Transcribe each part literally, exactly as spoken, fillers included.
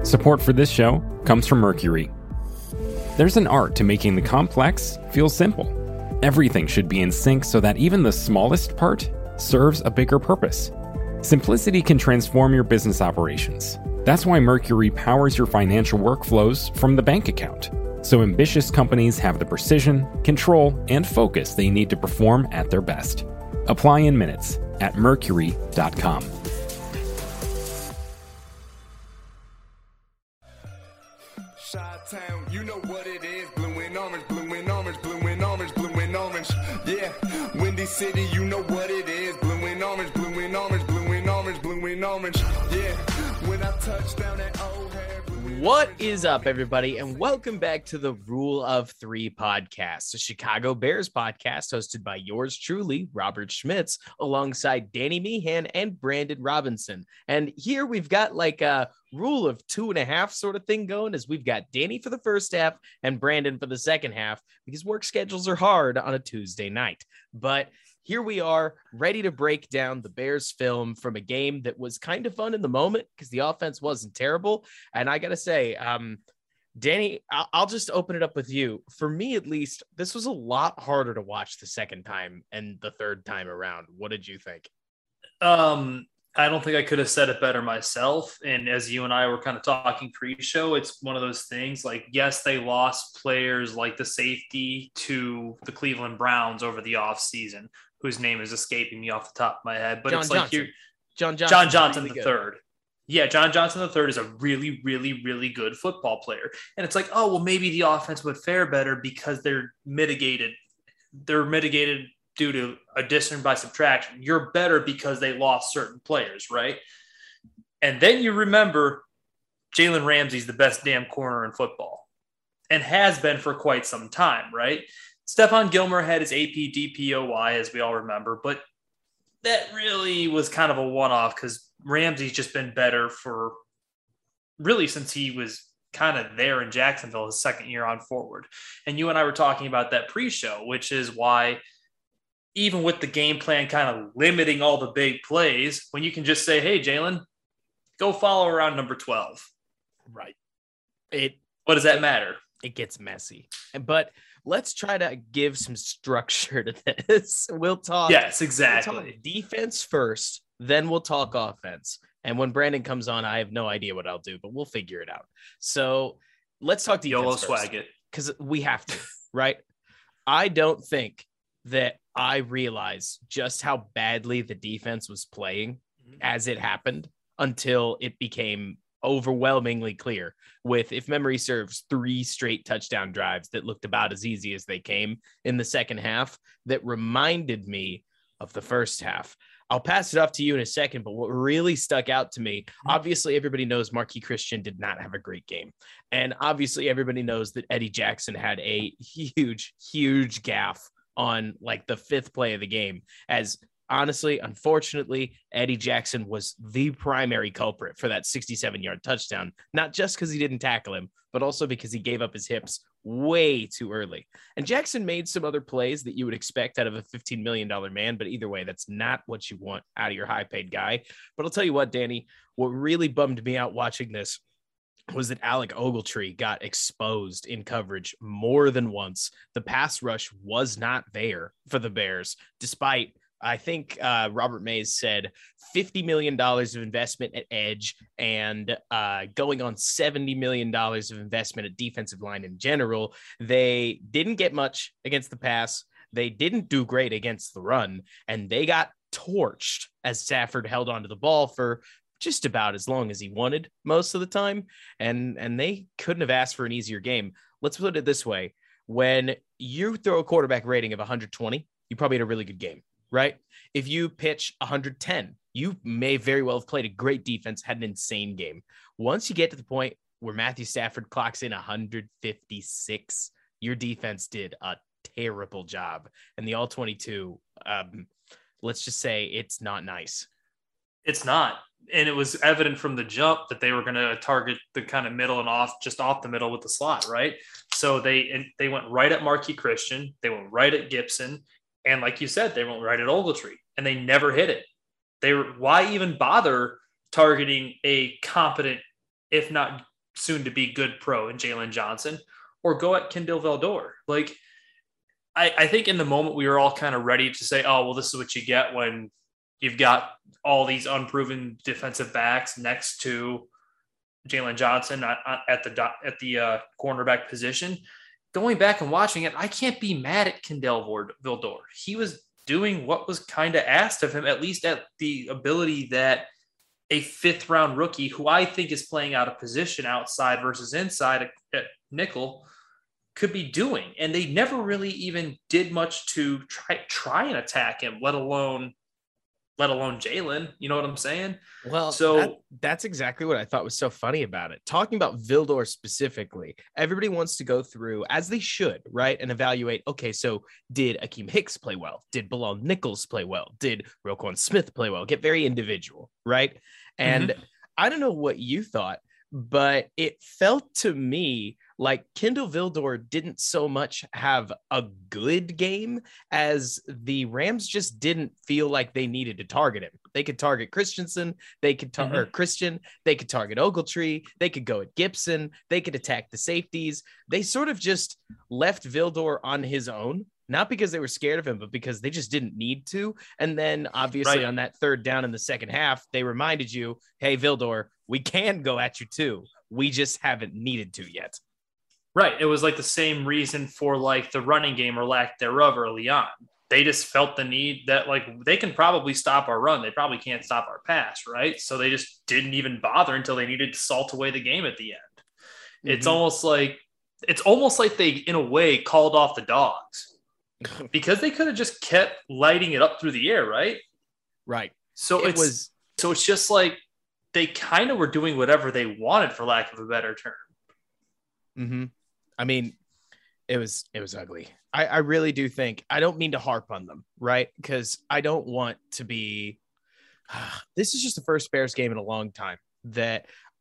Support for this show comes from Mercury. There's an art to making the complex feel simple. Everything should be in sync so that even the smallest part serves a bigger purpose. Simplicity can transform your business operations. That's why Mercury powers your financial workflows from the bank account, so ambitious companies have the precision, control, and focus they need to perform at their best. Apply in minutes at mercury dot com. Chi-town, you know what it is. Blue and orange, blue and orange, blue and orange, blue and orange. Yeah, Windy City, you know what it is. Blue and orange, blue and orange, blue and orange, blue and orange. Yeah, when I touch down that old hair. What is up, everybody, and welcome back to the Rule of Three podcast, a Chicago Bears podcast hosted by yours truly, Robert Schmitz, alongside Danny Meehan and Brandon Robinson. And here we've got like a rule of two and a half sort of thing going, as we've got Danny for the first half and Brandon for the second half, because work schedules are hard on a Tuesday night. But here we are, ready to break down the Bears film from a game that was kind of fun in the moment because the offense wasn't terrible. And I got to say, um, Danny, I'll, I'll just open it up with you. For me, at least, this was a lot harder to watch the second time and the third time around. What did you think? Um, I don't think I could have said it better myself. And as you and I were kind of talking pre-show, it's one of those things like, yes, they lost players like the safety to the Cleveland Browns over the offseason, whose name is escaping me off the top of my head, but John it's like Johnson. you're John Johnson, John Johnson really the good. third. Yeah, John Johnson the third is a really, really, really good football player. And it's like, oh, well, maybe the offense would fare better because they're mitigated. They're mitigated due to addition by subtraction. You're better because they lost certain players, right? And then you remember Jalen Ramsey's the best damn corner in football and has been for quite some time, right? Stephon Gilmore had his A P D P O Y, as we all remember, but that really was kind of a one-off because Ramsey's just been better for really since he was kind of there in Jacksonville his second year on forward. And you and I were talking about that pre-show, which is why even with the game plan kind of limiting all the big plays, when you can just say, hey, Jalen, go follow around number twelve. Right. It. What does that matter? It gets messy. But let's try to give some structure to this. We'll talk. Yes, exactly. We'll talk defense first, then we'll talk offense. And when Brandon comes on, I have no idea what I'll do, but we'll figure it out. So let's talk defense YOLO first, swag it. because we have to, right? I don't think that I realized just how badly the defense was playing as it happened until it became overwhelmingly clear with, if memory serves, three straight touchdown drives that looked about as easy as they came in the second half that reminded me of the first half. I'll pass it off to you in a second, but what really stuck out to me, obviously everybody knows Marquis Christian did not have a great game. And obviously everybody knows that Eddie Jackson had a huge, huge gaffe on like the fifth play of the game, as honestly, unfortunately, Eddie Jackson was the primary culprit for that sixty-seven yard touchdown, not just because he didn't tackle him, but also because he gave up his hips way too early. And Jackson made some other plays that you would expect out of a fifteen million dollars man, but either way, that's not what you want out of your high paid guy. But I'll tell you what, Danny, what really bummed me out watching this was that Alec Ogletree got exposed in coverage more than once. The pass rush was not there for the Bears, despite, I think uh, Robert Mays said fifty million dollars of investment at edge and uh, going on seventy million dollars of investment at defensive line in general. They didn't get much against the pass. They didn't do great against the run, and they got torched as Stafford held onto the ball for just about as long as he wanted most of the time. And, and they couldn't have asked for an easier game. Let's put it this way. When you throw a quarterback rating of one hundred twenty, you probably had a really good game, right? If you pitch one hundred ten, you may very well have played a great defense, had an insane game. Once you get to the point where Matthew Stafford clocks in one hundred fifty-six, your defense did a terrible job. And the all twenty-two, um, let's just say it's not nice. It's not. And it was evident from the jump that they were going to target the kind of middle and off, just off the middle with the slot, right? So they and they went right at Marquis Christian. They went right at Gibson. And like you said, they went right at Ogletree. And they never hit it. They were, why even bother targeting a competent, if not soon to be good pro in Jalen Johnson, or go at Kindle Vildor. Like, I, I think in the moment we were all kind of ready to say, oh, well, this is what you get when you've got all these unproven defensive backs next to Jalen Johnson at, at the at the uh, cornerback position. Going back and watching it, I can't be mad at Kindle Vildor. He was doing what was kind of asked of him, at least at the ability that a fifth round rookie, who I think is playing out of position outside versus inside at nickel, could be doing. And they never really even did much to try try and attack him, let alone let alone Jalen. You know what I'm saying? Well, so that, that's exactly what I thought was so funny about it. Talking about Vildor specifically, everybody wants to go through, as they should, right, and evaluate, okay, so did Akeem Hicks play well? Did Bilal Nichols play well? Did Roquan Smith play well? Get very individual, right? And mm-hmm. I don't know what you thought, but it felt to me like Kindle Vildor didn't so much have a good game as the Rams just didn't feel like they needed to target him. They could target Christensen, they could target mm-hmm. Christian, they could target Ogletree, they could go at Gibson, they could attack the safeties. They sort of just left Vildor on his own, not because they were scared of him, but because they just didn't need to. And then obviously right. on that third down in the second half, they reminded you, hey, Vildor, we can go at you too. We just haven't needed to yet. Right. It was like the same reason for like the running game or lack thereof early on. They just felt the need that like they can probably stop our run. They probably can't stop our pass. Right. So they just didn't even bother until they needed to salt away the game at the end. Mm-hmm. It's almost like it's almost like they, in a way, called off the dogs because they could have just kept lighting it up through the air. Right. Right. So it it's, was so it's just like they kind of were doing whatever they wanted, for lack of a better term. Mm-hmm. I mean, it was it was ugly. I, I really do think, I don't mean to harp on them, right? Because I don't want to be, this is just the first Bears game in a long time that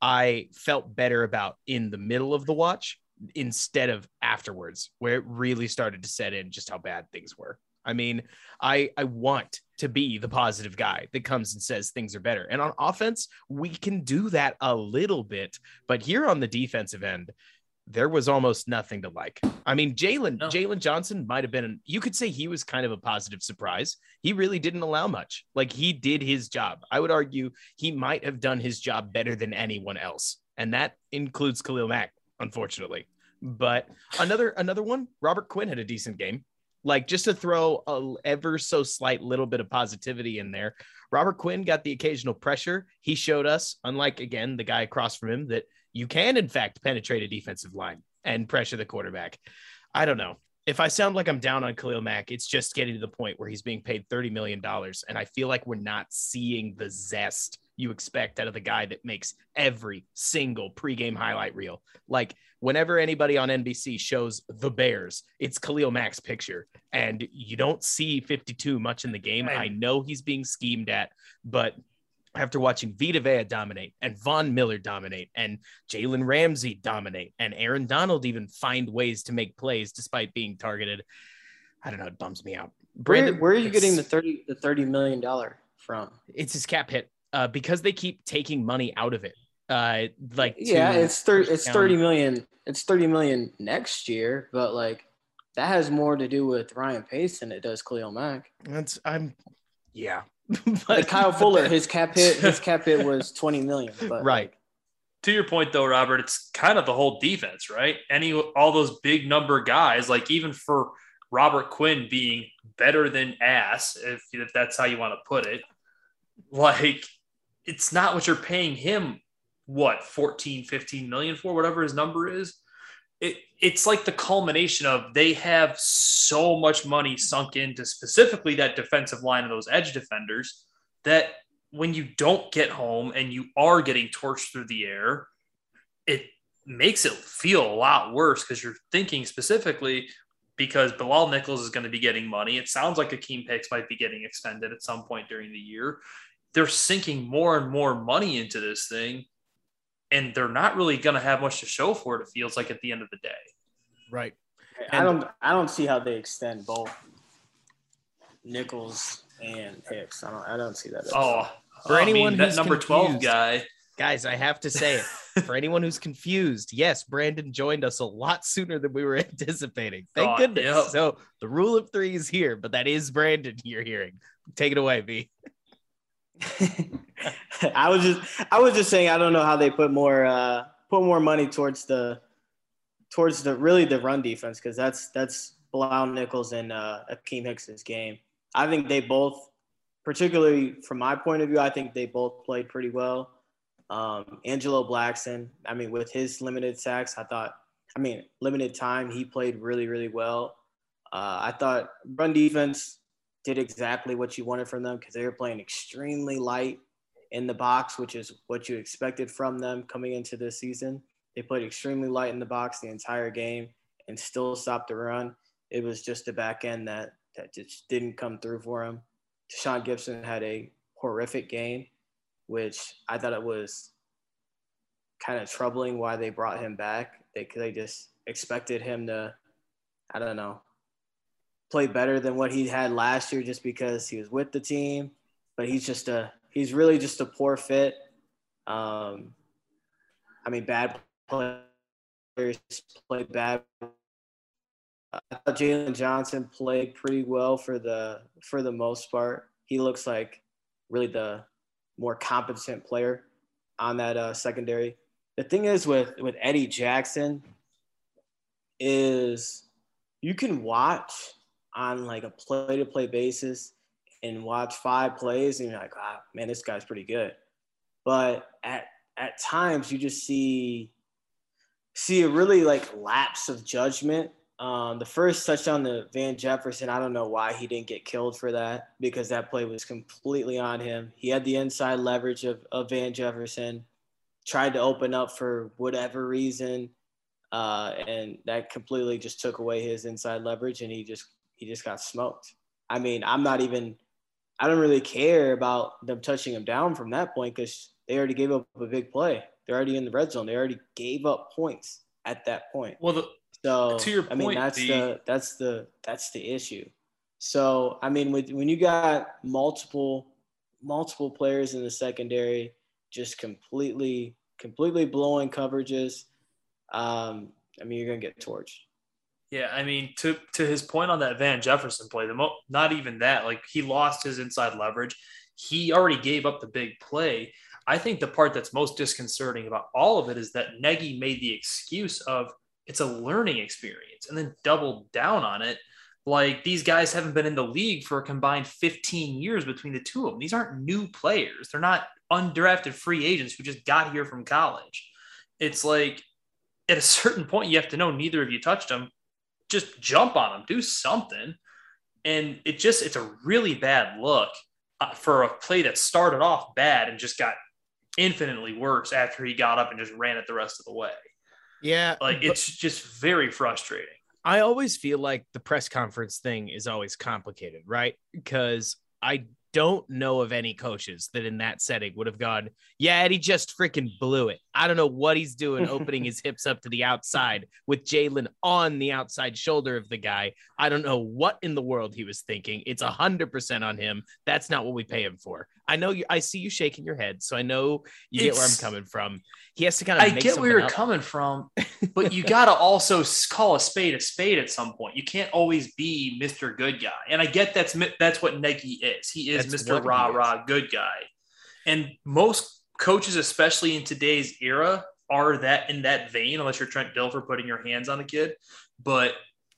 I felt better about in the middle of the watch instead of afterwards, where it really started to set in just how bad things were. I mean, I I want to be the positive guy that comes and says things are better. And on offense, we can do that a little bit. But here on the defensive end, there was almost nothing to like. I mean, Jalen, no. Jalen Johnson might have been, you could say he was kind of a positive surprise. He really didn't allow much. Like, he did his job. I would argue he might have done his job better than anyone else. And that includes Khalil Mack, unfortunately. But another, another one, Robert Quinn had a decent game. Like, just to throw a ever so slight little bit of positivity in there, Robert Quinn got the occasional pressure. He showed us, unlike, again, the guy across from him, that you can, in fact, penetrate a defensive line and pressure the quarterback. I don't know. If I sound like I'm down on Khalil Mack, it's just getting to the point where he's being paid thirty million dollars. And I feel like we're not seeing the zest you expect out of the guy that makes every single pregame highlight reel. Like, whenever anybody on N B C shows the Bears, it's Khalil Mack's picture. And you don't see fifty-two much in the game. I know he's being schemed at, but after watching Vita Vea dominate and Von Miller dominate and Jalen Ramsey dominate and Aaron Donald even find ways to make plays despite being targeted, I don't know. It bums me out. Brandon, where, where are you getting the thirty the thirty million dollars from? It's his cap hit uh, because they keep taking money out of it. Uh, like yeah, it's thirty. It's thirty million. It's thirty million next year, but like that has more to do with Ryan Pace than it does Khalil Mack. That's I'm yeah. But like Kyle Fuller, his cap hit, his cap hit was twenty million. But right. To your point, though, Robert, it's kind of the whole defense, right? Any all those big number guys, like even for Robert Quinn being better than ass, if if that's how you want to put it, like it's not what you're paying him. What fourteen, fifteen million for, whatever his number is. It it's like the culmination of they have so much money sunk into specifically that defensive line and those edge defenders that when you don't get home and you are getting torched through the air, it makes it feel a lot worse because you're thinking specifically because Bilal Nichols is going to be getting money. It sounds like Akeem Hicks might be getting extended at some point during the year. They're sinking more and more money into this thing. And they're not really going to have much to show for it, it feels like, at the end of the day. Right. I don't I don't see how they extend both Nichols and Hicks. I don't I don't see that. Oh, for I anyone mean, that who's number confused, twelve guy. Guys, I have to say it. For anyone who's confused, yes, Brandon joined us a lot sooner than we were anticipating. Thank Oh, goodness. yep. So the rule of three is here, but that is Brandon you're hearing. Take it away, B. I was just I was just saying I don't know how they put more uh, put more money towards the towards the really the run defense, because that's that's Bilal Nichols and uh, Akeem Hicks's game. I think they both, particularly from my point of view, I think they both played pretty well. Um, Angelo Blackson, I mean, with his limited sacks, I thought, I mean, limited time, he played really, really well. Uh, I thought run defense did exactly what you wanted from them, because they were playing extremely light in the box, which is what you expected from them coming into this season. They played extremely light in the box the entire game and still stopped the run. It was just the back end that, that just didn't come through for him. Deshaun Gibson had a horrific game, which I thought it was kind of troubling why they brought him back. They, they just expected him to, I don't know, play better than what he had last year just because he was with the team. But he's just a, he's really just a poor fit. Um, I mean, bad players play bad. I thought Jalen Johnson played pretty well for the for the most part. He looks like really the more competent player on that uh, secondary. The thing is with, with Eddie Jackson is you can watch on like a play-to-play basis and watch five plays and you're like, ah, man, this guy's pretty good. But at at times you just see see a really like lapse of judgment. Um, the first touchdown to Van Jefferson, I don't know why he didn't get killed for that, because that play was completely on him. He had the inside leverage of, of Van Jefferson, tried to open up for whatever reason, uh, and that completely just took away his inside leverage, and he just he just got smoked. I mean, I'm not even – I don't really care about them touching him down from that point, because they already gave up a big play. They're already in the red zone. They already gave up points at that point. Well, the, So to your point, I mean, that's the, the that's the that's the issue. So I mean, with, when you got multiple multiple players in the secondary just completely completely blowing coverages, um, I mean, you're gonna get torched. Yeah, I mean, to to his point on that Van Jefferson play, the mo- not even that, like he lost his inside leverage. He already gave up the big play. I think the part that's most disconcerting about all of it is that Nagy made the excuse of it's a learning experience and then doubled down on it. Like these guys haven't been in the league for a combined fifteen years between the two of them. These aren't new players. They're not undrafted free agents who just got here from college. It's like at a certain point, you have to know neither of you touched them. Just jump on them, do something. And it just, it's a really bad look uh, for a play that started off bad and just got infinitely worse after he got up and just ran it the rest of the way. Yeah. Like it's just very frustrating. I always feel like the press conference thing is always complicated, right? Because I don't know of any coaches that in that setting would have gone, yeah, Eddie just freaking blew it. I don't know what he's doing, opening his hips up to the outside with Jalen on the outside shoulder of the guy. I don't know what in the world he was thinking. It's a hundred percent on him. That's not what we pay him for. I know you, I see you shaking your head, so I know you get where I'm coming from. He has to kind of I make get where you're up. coming from, but you got to also call a spade a spade at some point. You can't always be Mister Good Guy. And I get that's that's what Nagy is. He is That's Mister Rah Rah Good Guy. And most coaches, especially in today's era, are that in that vein, unless you're Trent Dilfer putting your hands on a kid. But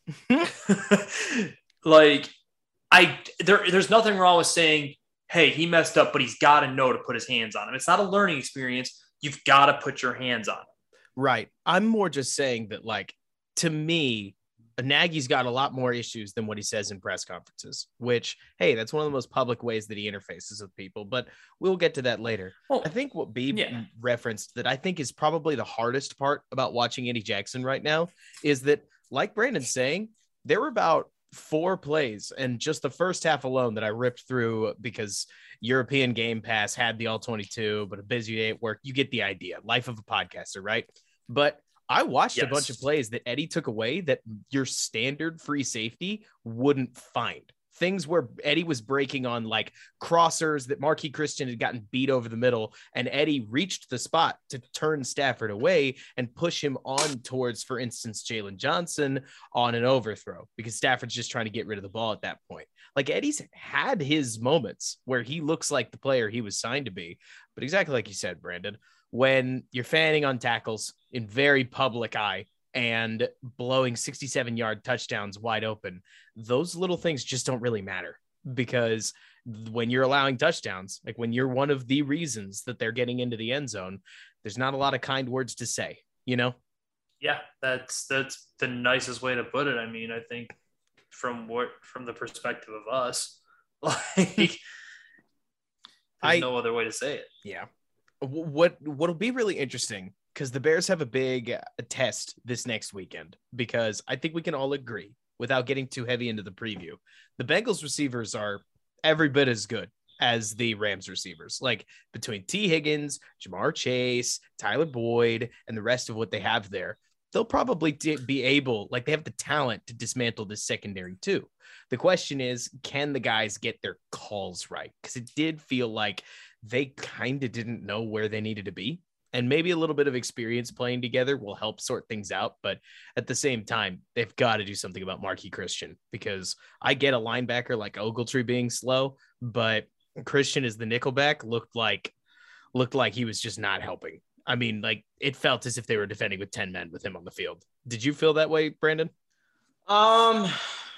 like I there, there's nothing wrong with saying, hey, he messed up, but he's got to know to put his hands on him. It's not a learning experience. You've got to put your hands on him. Right. I'm more just saying that, like, to me, Nagy's got a lot more issues than what he says in press conferences, which, hey, that's one of the most public ways that he interfaces with people, but we'll get to that later. Well, I think what Beeb yeah. referenced that I think is probably the hardest part about watching Eddie Jackson right now is that, like Brandon's saying, there were about four plays and just the first half alone that I ripped through because European Game Pass had the all twenty-two, but a busy day at work. You get the idea. Life of a podcaster, right? But I watched yes. a bunch of plays that Eddie took away that your standard free safety wouldn't find things where Eddie was breaking on like crossers that Marquis Christian had gotten beat over the middle, and Eddie reached the spot to turn Stafford away and push him on towards, for instance, Jalen Johnson on an overthrow, because Stafford's just trying to get rid of the ball at that point. Like, Eddie's had his moments where he looks like the player he was signed to be, but exactly like you said, Brandon, when you're fanning on tackles in very public eye and blowing sixty-seven yard touchdowns wide open, those little things just don't really matter, because when you're allowing touchdowns, like when you're one of the reasons that they're getting into the end zone, there's not a lot of kind words to say, you know? Yeah, that's, that's the nicest way to put it. I mean, I think from what, from the perspective of us, like there's I, no other way to say it. Yeah. What, what'll be really interesting, because the Bears have a big test this next weekend, because I think we can all agree, without getting too heavy into the preview, the Bengals receivers are every bit as good as the Rams receivers. Like, between T. Higgins, Jamar Chase, Tyler Boyd, and the rest of what they have there, they'll probably be able, like, they have the talent to dismantle this secondary too. The question is, can the guys get their calls right? Because it did feel like they kind of didn't know where they needed to be. And maybe a little bit of experience playing together will help sort things out. But at the same time, they've got to do something about Marquis Christian, because I get a linebacker like Ogletree being slow, but Christian as the nickelback looked like, looked like he was just not helping. I mean, like, it felt as if they were defending with ten men with him on the field. Did you feel that way, Brandon? Um,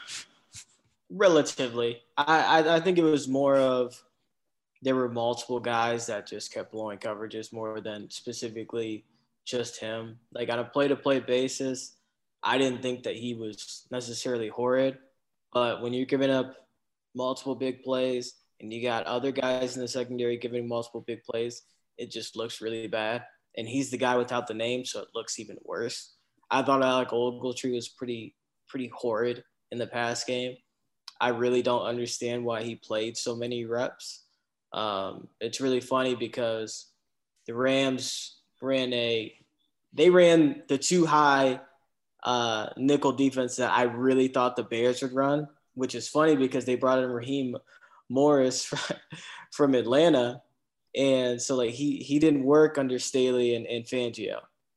relatively. I, I, I think it was more of, there were multiple guys that just kept blowing coverages more than specifically just him. Like, on a play-to-play basis, I didn't think that he was necessarily horrid. But when you're giving up multiple big plays and you got other guys in the secondary giving multiple big plays, it just looks really bad. And he's the guy without the name, so it looks even worse. I thought Alec Ogletree was pretty, pretty horrid in the pass game. I really don't understand why he played so many reps. Um, it's really funny because the Rams ran a, they ran the too high uh, nickel defense that I really thought the Bears would run, which is funny because they brought in Raheem Morris from, from Atlanta. And so like he, he didn't work under Staley and, and Fangio.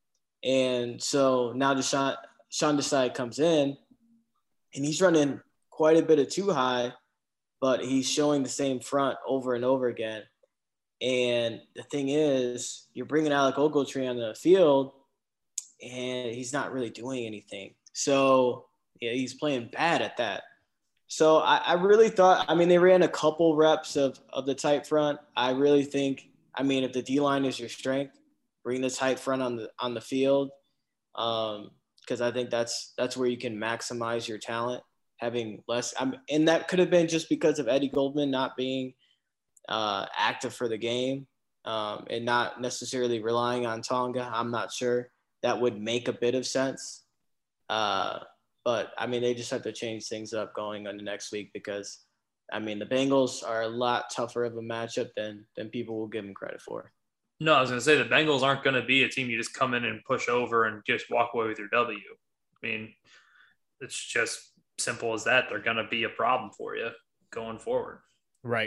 And so now Deshaun, Sean Desai comes in and he's running quite a bit of too high, but he's showing the same front over and over again. And the thing is, you're bringing Alec Ogletree on the field, and he's not really doing anything. So, yeah, he's playing bad at that. So I, I really thought, I mean, they ran a couple reps of, of the tight front. I really think, I mean, if the D-line is your strength, bring the tight front on the on the field, um, because I think that's that's where you can maximize your talent. Having less, um, and that could have been just because of Eddie Goldman not being uh, active for the game um, and not necessarily relying on Tonga. I'm not sure. That would make a bit of sense. Uh, but, I mean, they just have to change things up going into next week because, I mean, the Bengals are a lot tougher of a matchup than than people will give them credit for. No, I was going to say the Bengals aren't going to be a team you just come in and push over and just walk away with your W. I mean, it's just – simple as that. They're going to be a problem for you going forward. Right.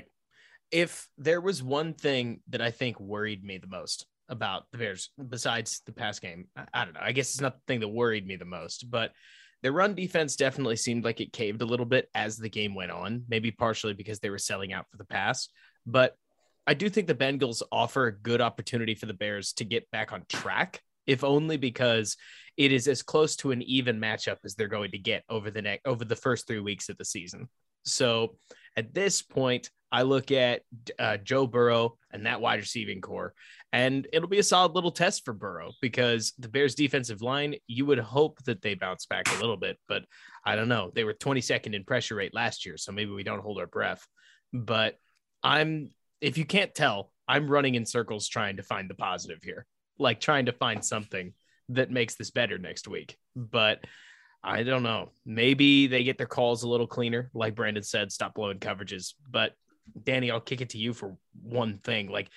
If there was one thing that I think worried me the most about the Bears, besides the pass game, I, I don't know. I guess it's not the thing that worried me the most, but their run defense definitely seemed like it caved a little bit as the game went on, maybe partially because they were selling out for the pass. But I do think the Bengals offer a good opportunity for the Bears to get back on track, if only because it is as close to an even matchup as they're going to get over the next, over the first three weeks of the season. So at this point, I look at uh, Joe Burrow and that wide receiving core, and it'll be a solid little test for Burrow because the Bears defensive line, you would hope that they bounce back a little bit, but I don't know. They were twenty-second in pressure rate last year, so maybe we don't hold our breath. But I'm, if you can't tell, I'm running in circles trying to find the positive here, like trying to find something that makes this better next week. But I don't know. Maybe they get their calls a little cleaner. Like Brandon said, stop blowing coverages. But Danny, I'll kick it to you for one thing. Like,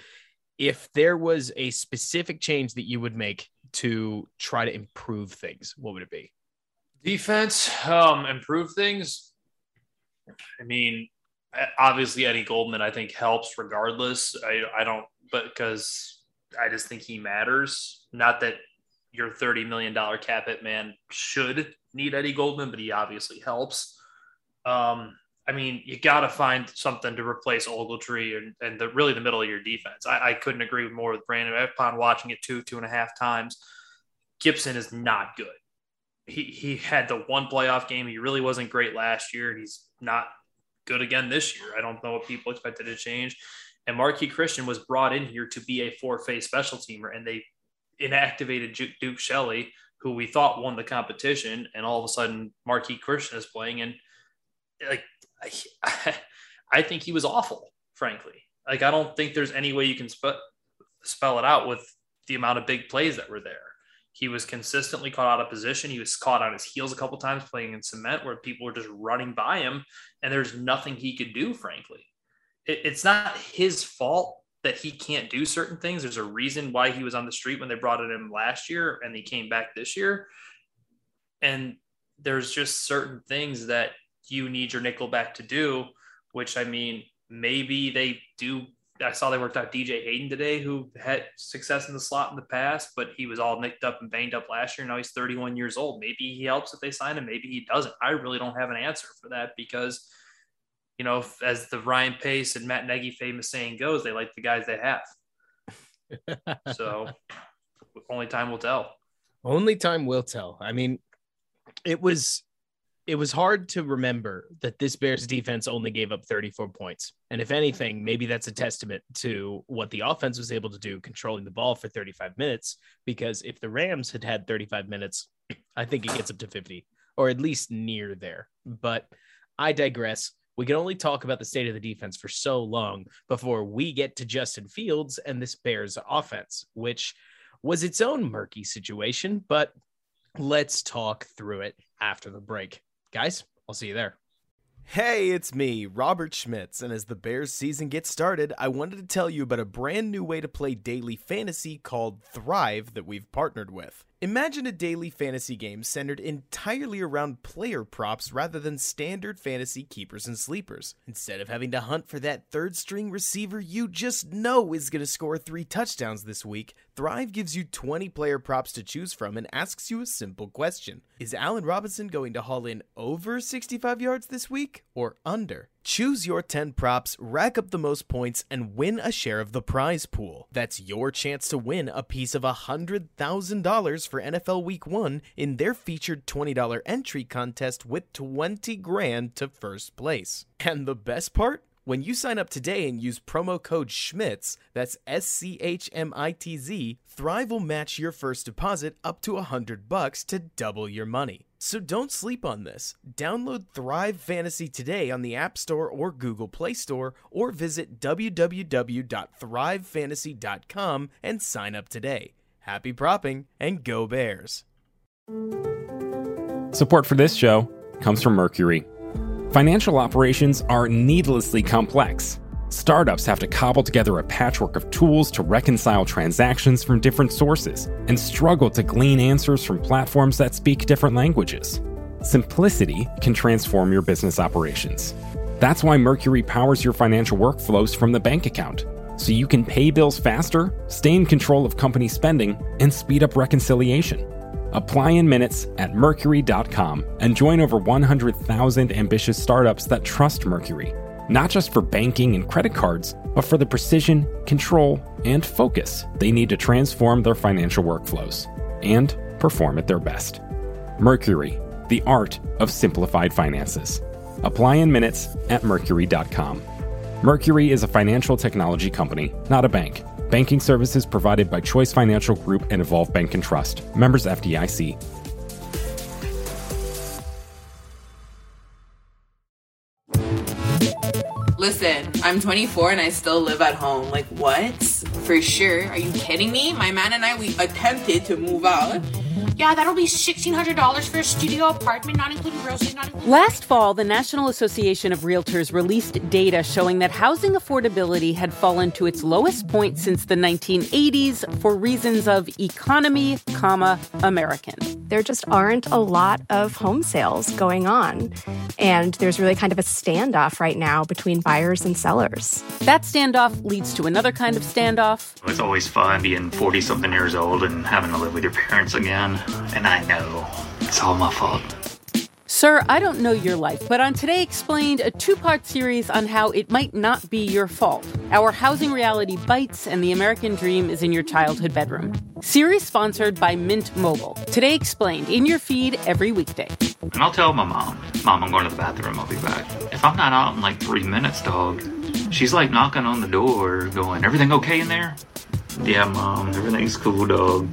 if there was a specific change that you would make to try to improve things, what would it be? Defense, um, improve things. I mean, obviously Eddie Goldman, I think, helps regardless. I, I don't, but because I just think he matters. Not that your thirty million dollars cap hit man should need Eddie Goldman, but he obviously helps. Um, I mean, you got to find something to replace Ogletree and, and the really the middle of your defense. I, I couldn't agree more with Brandon. Upon watching it two, two and a half times, Gibson is not good. He he had the one playoff game. He really wasn't great last year. He's not good again this year. I don't know what people expected to change. And Marquis Christian was brought in here to be a four-phase special teamer, and they inactivated Duke Shelley, who we thought won the competition, and all of a sudden Marquis Christian is playing, and like I, I think he was awful, frankly. Like I don't think there's any way you can spe- spell it out with the amount of big plays that were there. He was consistently caught out of position. He was caught on his heels a couple times playing in cement where people were just running by him, and there's nothing he could do, frankly. It, it's not his fault that he can't do certain things. There's a reason why he was on the street when they brought it in last year and he came back this year. And there's just certain things that you need your nickelback to do, which, I mean, maybe they do. I saw they worked out D J Hayden today, who had success in the slot in the past, but he was all nicked up and banged up last year. Now he's thirty-one years old. Maybe he helps if they sign him. Maybe he doesn't. I really don't have an answer for that because, you know, as the Ryan Pace and Matt Nagy famous saying goes, they like the guys they have. So only time will tell. Only time will tell. I mean, it was it was hard to remember that this Bears defense only gave up thirty-four points. And if anything, maybe that's a testament to what the offense was able to do, controlling the ball for thirty-five minutes, because if the Rams had had thirty-five minutes, I think it gets up to fifty, or at least near there. But I digress. We can only talk about the state of the defense for so long before we get to Justin Fields and this Bears offense, which was its own murky situation, but let's talk through it after the break. Guys, I'll see you there. Hey, it's me, Robert Schmitz, and as the Bears season gets started, I wanted to tell you about a brand new way to play daily fantasy called Thrive that we've partnered with. Imagine a daily fantasy game centered entirely around player props rather than standard fantasy keepers and sleepers. Instead of having to hunt for that third-string receiver you just know is going to score three touchdowns this week, Thrive gives you twenty player props to choose from and asks you a simple question. Is Allen Robinson going to haul in over sixty-five yards this week or under? Choose your ten props, rack up the most points, and win a share of the prize pool. That's your chance to win a piece of one hundred thousand dollars for N F L Week one in their featured twenty dollars entry contest with twenty grand to first place. And the best part? When you sign up today and use promo code Schmitz, that's S C H M I T Z, Thrive will match your first deposit up to one hundred bucks to double your money. So don't sleep on this. Download Thrive Fantasy today on the App Store or Google Play Store, or visit w w w dot thrive fantasy dot com and sign up today. Happy propping, and go Bears! Support for this show comes from Mercury. Financial operations are needlessly complex. Startups have to cobble together a patchwork of tools to reconcile transactions from different sources and struggle to glean answers from platforms that speak different languages. Simplicity can transform your business operations. That's why Mercury powers your financial workflows from the bank account, so you can pay bills faster, stay in control of company spending, and speed up reconciliation. Apply in minutes at mercury dot com and join over one hundred thousand ambitious startups that trust Mercury, not just for banking and credit cards, but for the precision, control, and focus they need to transform their financial workflows and perform at their best. Mercury, the art of simplified finances. Apply in minutes at mercury dot com. Mercury is a financial technology company, not a bank. Banking services provided by Choice Financial Group and Evolve Bank and Trust. Members F D I C. Listen, I'm twenty-four and I still live at home. Like, what? For sure. Are you kidding me? My man and I, we attempted to move out. Yeah, that'll be sixteen hundred dollars for a studio apartment, not including groceries, not including... Last fall, the National Association of Realtors released data showing that housing affordability had fallen to its lowest point since the nineteen eighties for reasons of economy, comma, American. there just aren't a lot of home sales going on. And there's really kind of a standoff right now between buyers and sellers. That standoff leads to another kind of standoff. It's always fun being forty-something years old and having to live with your parents again. And I know it's all my fault. Sir, I don't know your life, but on Today Explained, a two-part series on how it might not be your fault. Our housing reality bites and the American dream is in your childhood bedroom. Series sponsored by Mint Mobile. Today Explained, in your feed every weekday. And I'll tell my mom, Mom, I'm going to the bathroom, I'll be back. If I'm not out in like three minutes, dog, she's like knocking on the door going, everything okay in there? Yeah, Mom, everything's cool, dog.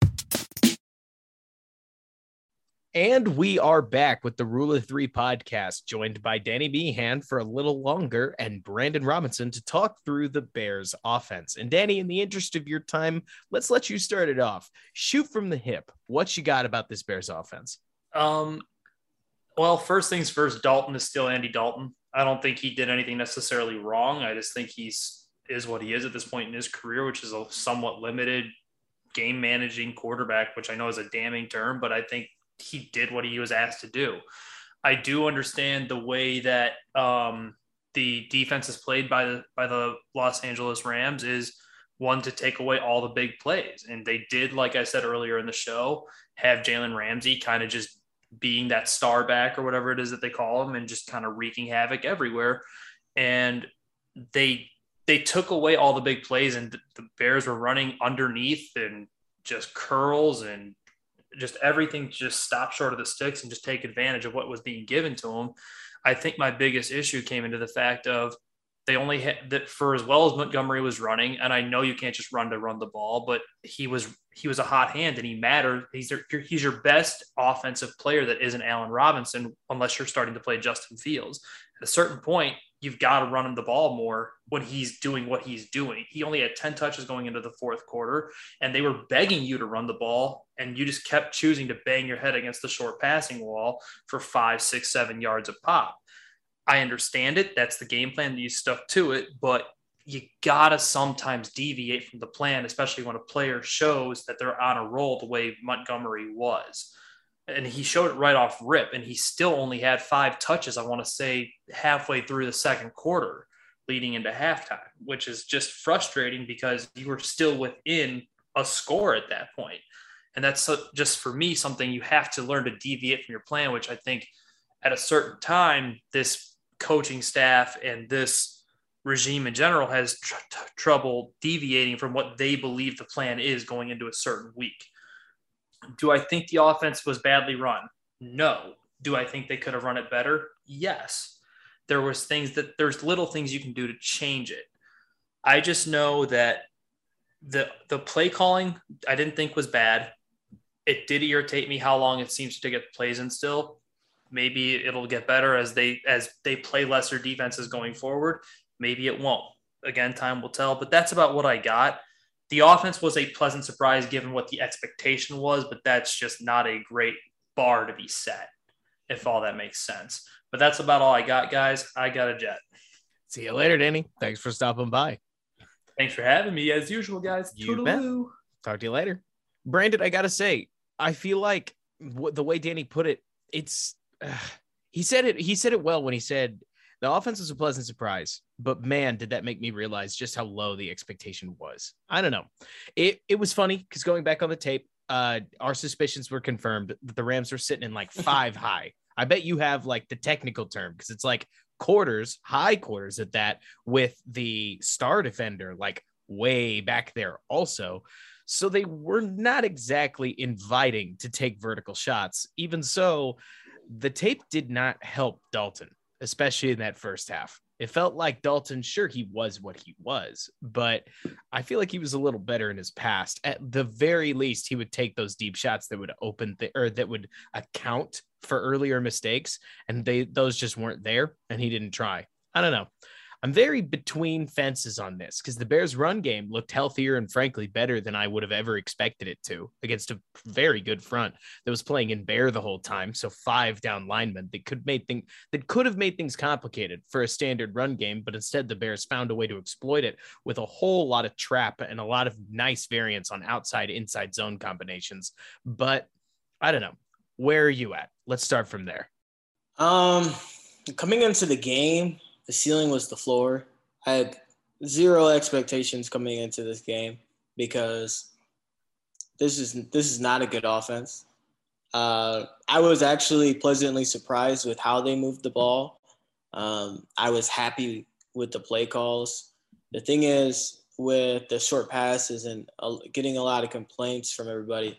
And we are back with the Rule of Three podcast, joined by Danny Meehan for a little longer and Brandon Robinson to talk through the Bears offense. And Danny, in the interest of your time, let's let you start it off. Shoot from the hip. What you got about this Bears offense? Um, well, first things first, Dalton is still Andy Dalton. I don't think he did anything necessarily wrong. I just think he's is what he is at this point in his career, which is a somewhat limited game managing quarterback, which I know is a damning term, but I think he did what he was asked to do. I do understand the way that um, the defense is played by the by the Los Angeles Rams is one to take away all the big plays. And they did, like I said earlier in the show, have Jalen Ramsey kind of just being that star back or whatever it is that they call him and just kind of wreaking havoc everywhere. And they they took away all the big plays and the Bears were running underneath and just curls and just everything just stop short of the sticks and just take advantage of what was being given to them. I think my biggest issue came into the fact of they only had that for as well as Montgomery was running. And I know you can't just run to run the ball, but he was, he was a hot hand and he mattered. He's your, he's your best offensive player that isn't Allen Robinson, unless you're starting to play Justin Fields. At a certain point, you've got to run him the ball more when he's doing what he's doing. He only had ten touches going into the fourth quarter, and they were begging you to run the ball, and you just kept choosing to bang your head against the short passing wall for five, six, seven yards of pop. I understand it. That's the game plan that you stuck to it, but you got to sometimes deviate from the plan, especially when a player shows that they're on a roll the way Montgomery was. And he showed it right off rip, and he still only had five touches, I want to say, halfway through the second quarter leading into halftime, which is just frustrating because you were still within a score at that point. And that's just, for me, something you have to learn to deviate from your plan, which I think at a certain time, this coaching staff and this regime in general has tr- t- trouble deviating from what they believe the plan is going into a certain week. Do I think the offense was badly run? No. Do I think they could have run it better? Yes. There was things that there's little things you can do to change it. I just know that the the play calling I didn't think was bad. It did irritate me how long it seems to get plays in still. Maybe it'll get better as they as they play lesser defenses going forward. Maybe it won't. Again, time will tell, but that's about what I got. The offense was a pleasant surprise given what the expectation was, but that's just not a great bar to be set, if all that makes sense. But that's about all I got, guys. I got a jet. See you later, Danny. Thanks for stopping by. Thanks for having me, as usual, guys. You bet. Talk to you later. Brandon, I got to say, I feel like w- the way Danny put it, it's uh, he said it. He said it well when he said the offense was a pleasant surprise, but man, did that make me realize just how low the expectation was. I don't know. It it was funny because going back on the tape, uh, our suspicions were confirmed that the Rams were sitting in like five high. I bet you have like the technical term because it's like quarters, high quarters at that, with the star defender like way back there also. So they were not exactly inviting to take vertical shots. Even so, the tape did not help Dalton, especially in that first half. It felt like Dalton, sure, he was what he was, but I feel like he was a little better in his past. At the very least, he would take those deep shots that would open the, or that would account for earlier mistakes, and they those just weren't there, and he didn't try. I don't know. I'm very between fences on this because the Bears' run game looked healthier and frankly better than I would have ever expected it to against a very good front that was playing in bear the whole time. So five down linemen that could made things that could have made things complicated for a standard run game, but instead the Bears found a way to exploit it with a whole lot of trap and a lot of nice variants on outside inside zone combinations. But I don't know. Where are you at? Let's start from there. Um, coming into the game, the ceiling was the floor. I had zero expectations coming into this game because this is this is not a good offense. Uh, I was actually pleasantly surprised with how they moved the ball. Um, I was happy with the play calls. The thing is, with the short passes and uh, getting a lot of complaints from everybody,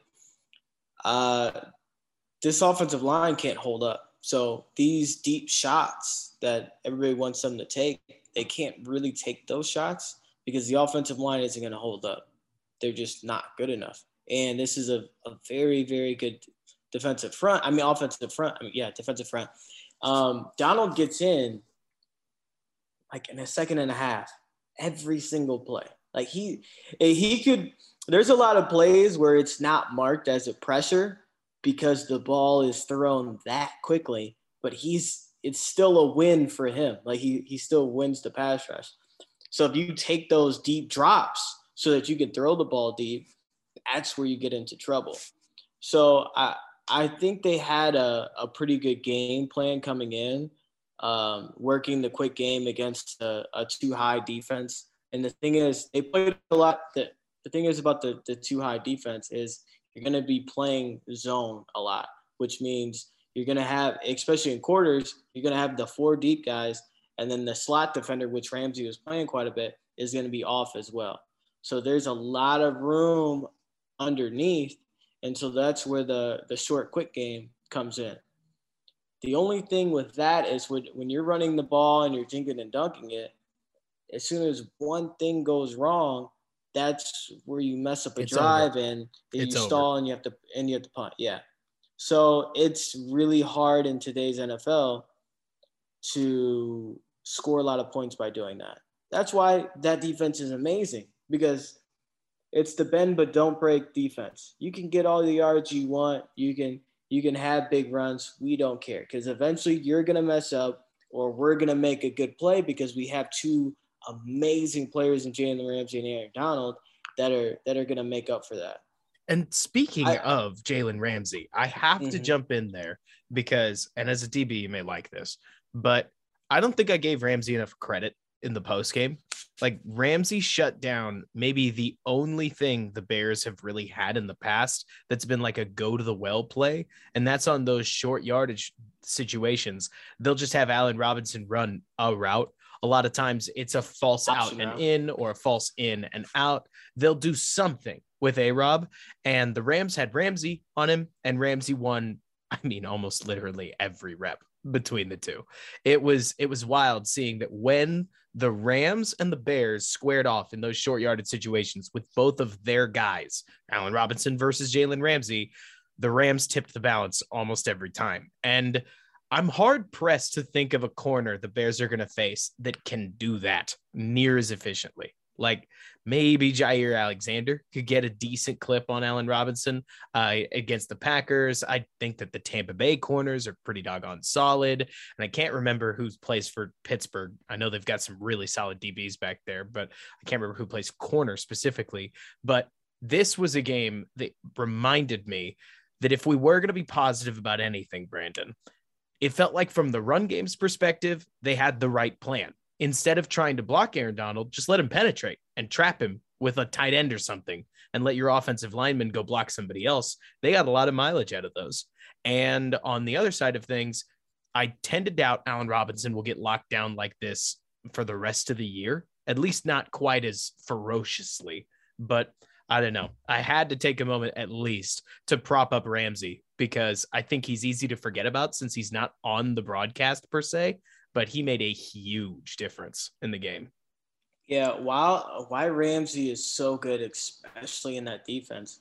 uh, this offensive line can't hold up. So these deep shots that everybody wants them to take, they can't really take those shots because the offensive line isn't going to hold up. They're just not good enough. And this is a, a very, very good defensive front. I mean, offensive front. I mean, yeah, defensive front. Um, Donald gets in like in a second and a half every single play. Like he, he could. There's a lot of plays where it's not marked as a pressure because the ball is thrown that quickly, but he's it's still a win for him. Like he he still wins the pass rush. So if you take those deep drops so that you can throw the ball deep, that's where you get into trouble. So I I think they had a, a pretty good game plan coming in, um, working the quick game against a, a too high defense. And the thing is, they played a lot. The, the thing is about the, the too high defense is you're going to be playing zone a lot, which means you're going to have, especially in quarters, you're going to have the four deep guys, and then the slot defender, which Ramsey was playing quite a bit, is going to be off as well. So there's a lot of room underneath, and so that's where the, the short, quick game comes in. The only thing with that is when, when you're running the ball and you're dinking and dunking it, as soon as one thing goes wrong, that's where you mess up a It's drive over. and you It's stall over. and you have to and you have to punt. Yeah. So it's really hard in today's N F L to score a lot of points by doing that. That's why that defense is amazing, because it's the bend but don't break defense. You can get all the yards you want. You can you can have big runs. We don't care, because eventually you're going to mess up or we're going to make a good play because we have two amazing players in Jalen Ramsey and Aaron Donald that are that are going to make up for that. And speaking I- of Jalen Ramsey, I have to Mhm. jump in there because, and as a D B, you may like this, but I don't think I gave Ramsey enough credit in the post game. Like, Ramsey shut down maybe the only thing the Bears have really had in the past that's been like a go to the well play, and that's on those short yardage situations. They'll just have Allen Robinson run a route. A lot of times it's a false Option out and route. in or a false in and out. They'll do something with A-Rob, and the Rams had Ramsey on him, and Ramsey won, I mean, almost literally every rep between the two. It was it was wild seeing that when the Rams and the Bears squared off in those short yardage situations with both of their guys, Allen Robinson versus Jalen Ramsey, the Rams tipped the balance almost every time. And I'm hard pressed to think of a corner the Bears are going to face that can do that near as efficiently. Like, maybe Jair Alexander could get a decent clip on Allen Robinson uh, against the Packers. I think that the Tampa Bay corners are pretty doggone solid. And I can't remember who plays for Pittsburgh. I know they've got some really solid D Bs back there, but I can't remember who plays corner specifically. But this was a game that reminded me that if we were going to be positive about anything, Brandon, it felt like from the run game's perspective, they had the right plan. Instead of trying to block Aaron Donald, just let him penetrate and trap him with a tight end or something and let your offensive lineman go block somebody else. They got a lot of mileage out of those. And on the other side of things, I tend to doubt Allen Robinson will get locked down like this for the rest of the year, at least not quite as ferociously. But I don't know. I had to take a moment at least to prop up Ramsey, because I think he's easy to forget about since he's not on the broadcast per se, but he made a huge difference in the game. Yeah, while why Ramsey is so good, especially in that defense.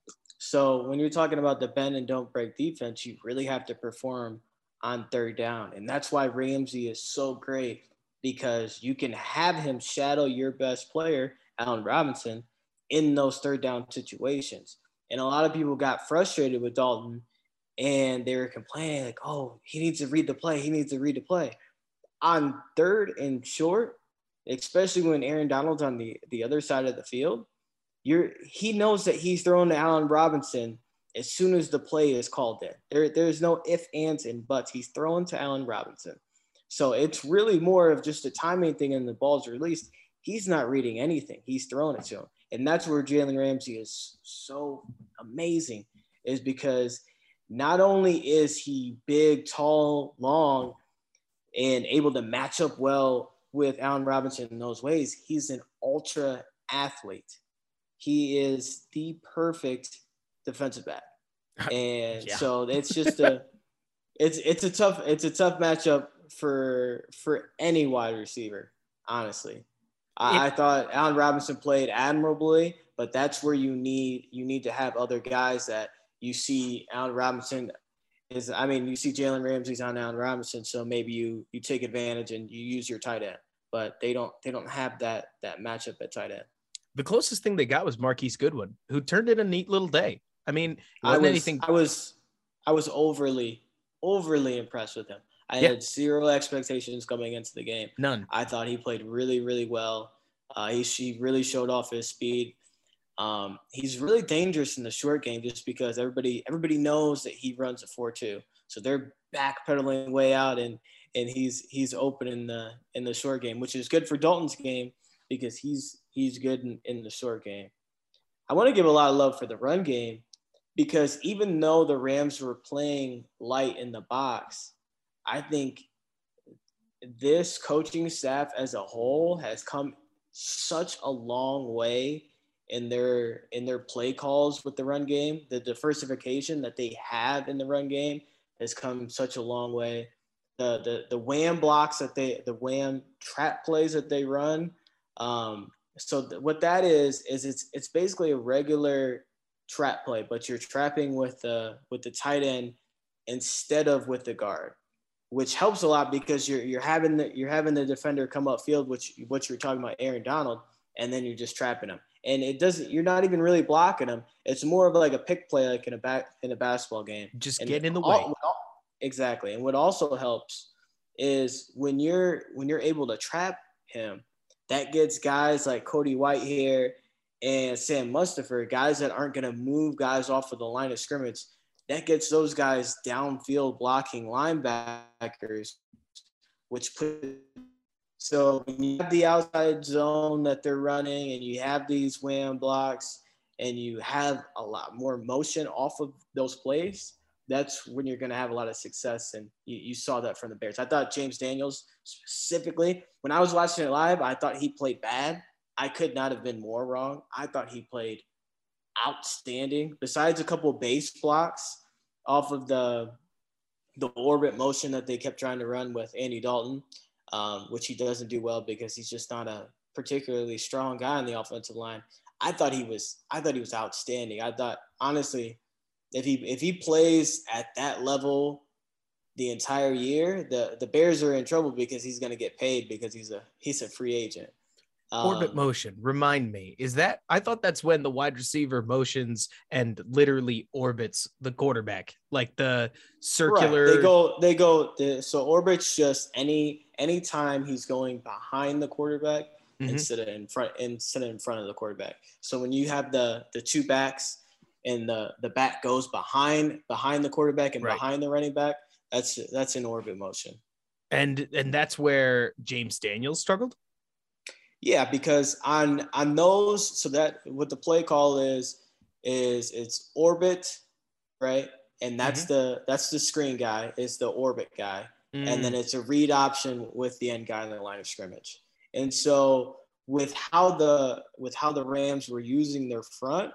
So when you're talking about the bend and don't break defense, you really have to perform on third down. And that's why Ramsey is so great, because you can have him shadow your best player, Allen Robinson, in those third down situations. And a lot of people got frustrated with Dalton, and they were complaining like, oh, he needs to read the play. He needs to read the play. On third and short, especially when Aaron Donald's on the, the other side of the field, you're he knows that he's throwing to Allen Robinson, as soon as the play is called in. There, there's no ifs, ands, and buts. He's throwing to Allen Robinson. So it's really more of just a timing thing, and the ball's released. He's not reading anything. He's throwing it to him. And that's where Jalen Ramsey is so amazing, is because not only is he big, tall, long, and able to match up well with Allen Robinson in those ways, he's an ultra athlete. He is the perfect defensive back. And yeah. so it's just a it's it's a tough it's a tough matchup for for any wide receiver, honestly. I, I thought Allen Robinson played admirably, but that's where you need you need to have other guys that you see. Allen Robinson is, I mean, you see Jalen Ramsey's on Allen Robinson, so maybe you you take advantage and you use your tight end. But they don't they don't have that that matchup at tight end. The closest thing they got was Marquise Goodwin, who turned in a neat little day. I mean, I was anything. I was I was overly overly impressed with him. I Yeah. had zero expectations coming into the game. None. I thought he played really, really well. Uh, he, he really showed off his speed. Um, he's really dangerous in the short game just because everybody everybody knows that he runs a four two. So they're backpedaling way out, and and he's he's open in the in the short game, which is good for Dalton's game because he's he's good in, in the short game. I want to give a lot of love for the run game because even though the Rams were playing light in the box, I think this coaching staff as a whole has come such a long way in their in their play calls with the run game. The diversification that they have in the run game has come such a long way. The the the wham blocks that they the wham trap plays that they run. Um, so th- what that is is it's it's basically a regular trap play, but you're trapping with the with the tight end instead of with the guard, which helps a lot because you're you're having the you're having the defender come upfield, which what you're talking about, Aaron Donald, and then you're just trapping him. And it doesn't you're not even really blocking him. It's more of like a pick play, like in a back in a basketball game. Just and getting in the all, way. what all- exactly. And what also helps is when you're when you're able to trap him, that gets guys like Cody Whitehair and Sam Mustipher, guys that aren't going to move guys off of the line of scrimmage. That gets those guys downfield blocking linebackers, which put so when you have the outside zone that they're running and you have these wham blocks and you have a lot more motion off of those plays, that's when you're going to have a lot of success. And you, you saw that from the Bears. I thought James Daniels specifically, when I was watching it live, I thought he played bad. I could not have been more wrong. I thought he played outstanding. Besides a couple of base blocks off of the the orbit motion that they kept trying to run with Andy Dalton, um, which he doesn't do well because he's just not a particularly strong guy on the offensive line. I thought he was I thought he was outstanding. I thought honestly, if he if he plays at that level the entire year, the the Bears are in trouble because he's going to get paid because he's a he's a free agent. Orbit Um, motion. Remind me, is that I thought that's when the wide receiver motions and literally orbits the quarterback, like the circular. Right. They go, they go. The, so orbit's just any any time he's going behind the quarterback Mhm. instead of in front instead of in front of the quarterback. So when you have the the two backs and the the back goes behind behind the quarterback and Right. behind the running back, that's that's an orbit motion. and and that's where James Daniels struggled. Yeah, because on on those, so that what the play call is is it's orbit, right? And that's the that's the screen guy, is the orbit guy, and then it's a read option with the end guy in the line of scrimmage. And so with how the with how the Rams were using their front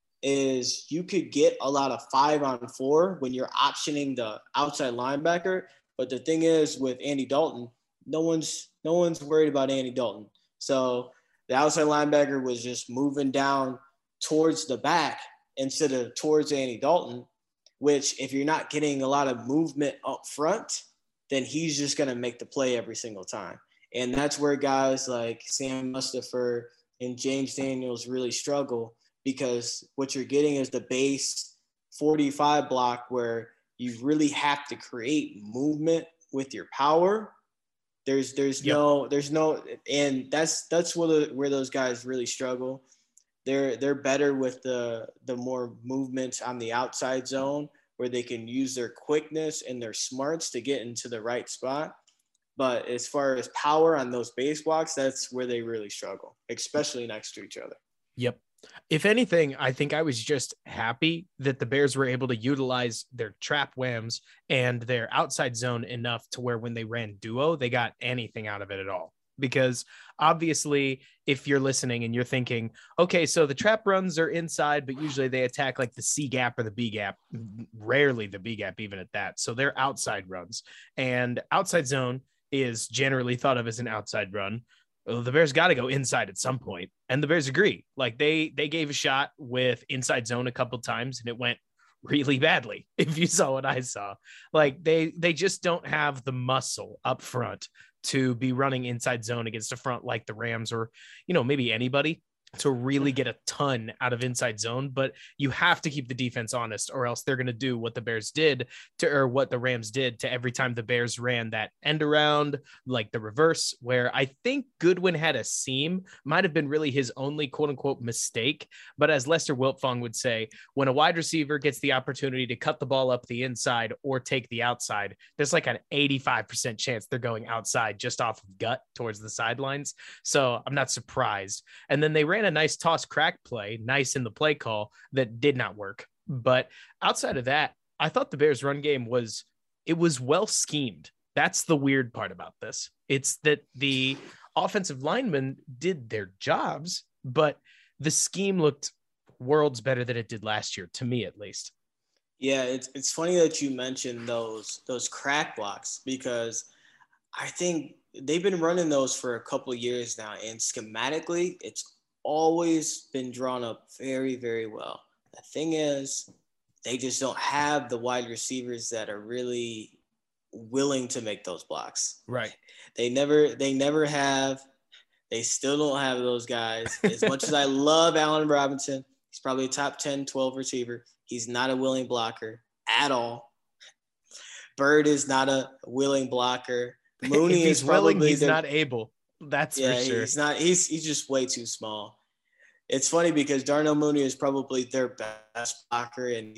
is you could get a lot of five on four when you're optioning the outside linebacker. But the thing is with Andy Dalton, no one's no one's worried about Andy Dalton. So the outside linebacker was just moving down towards the back instead of towards Andy Dalton, which if you're not getting a lot of movement up front, then he's just going to make the play every single time. And that's where guys like Sam Mustipher and James Daniels really struggle, because what you're getting is the base forty-five block where you really have to create movement with your power. There's there's Yep. no there's no and that's that's where the, where those guys really struggle. they're they're better with the the more movements on the outside zone where they can use their quickness and their smarts to get into the right spot. But as far as power on those base blocks, that's where they really struggle, especially next to each other. Yep. If anything, I think I was just happy that the Bears were able to utilize their trap whams and their outside zone enough to where when they ran duo, they got anything out of it at all. Because obviously, if you're listening and you're thinking, okay, so the trap runs are inside, but usually they attack like the C gap or the B gap, rarely the B gap, even at that. So they're outside runs, and outside zone is generally thought of as an outside run. Well, the Bears got to go inside at some point, and the Bears agree. Like they they gave a shot with inside zone a couple times, and it went really badly. If you saw what I saw, like they they just don't have the muscle up front to be running inside zone against a front like the Rams or, you know, maybe anybody to really get a ton out of inside zone. But you have to keep the defense honest, or else they're going to do what the Bears did to, or what the Rams did to every time the Bears ran that end around, like the reverse, where I think Goodwin had a seam, might have been really his only quote unquote mistake. But as Lester Wiltfong would say, when a wide receiver gets the opportunity to cut the ball up the inside or take the outside, there's like an eighty-five percent chance they're going outside just off of gut towards the sidelines. So I'm not surprised. And then they ran a nice toss crack play, nice in the play call, that did not work. But outside of that, I thought the Bears run game was, it was well schemed. That's the weird part about this. It's that the offensive linemen did their jobs, but the scheme looked worlds better than it did last year, to me at least. Yeah, it's it's funny that you mentioned those those crack blocks, because I think they've been running those for a couple of years now, and schematically, it's always been drawn up very, very well. The thing is, they just don't have the wide receivers that are really willing to make those blocks. Right. They never, they never have. They still don't have those guys. As much as I love Allen Robinson, he's probably a top ten, twelve receiver. He's not a willing blocker at all. Bird is not a willing blocker. Mooney if he's is willing, probably he's their, not able. That's yeah, for sure. He's not. He's he's just way too small. It's funny because Darnell Mooney is probably their best blocker, and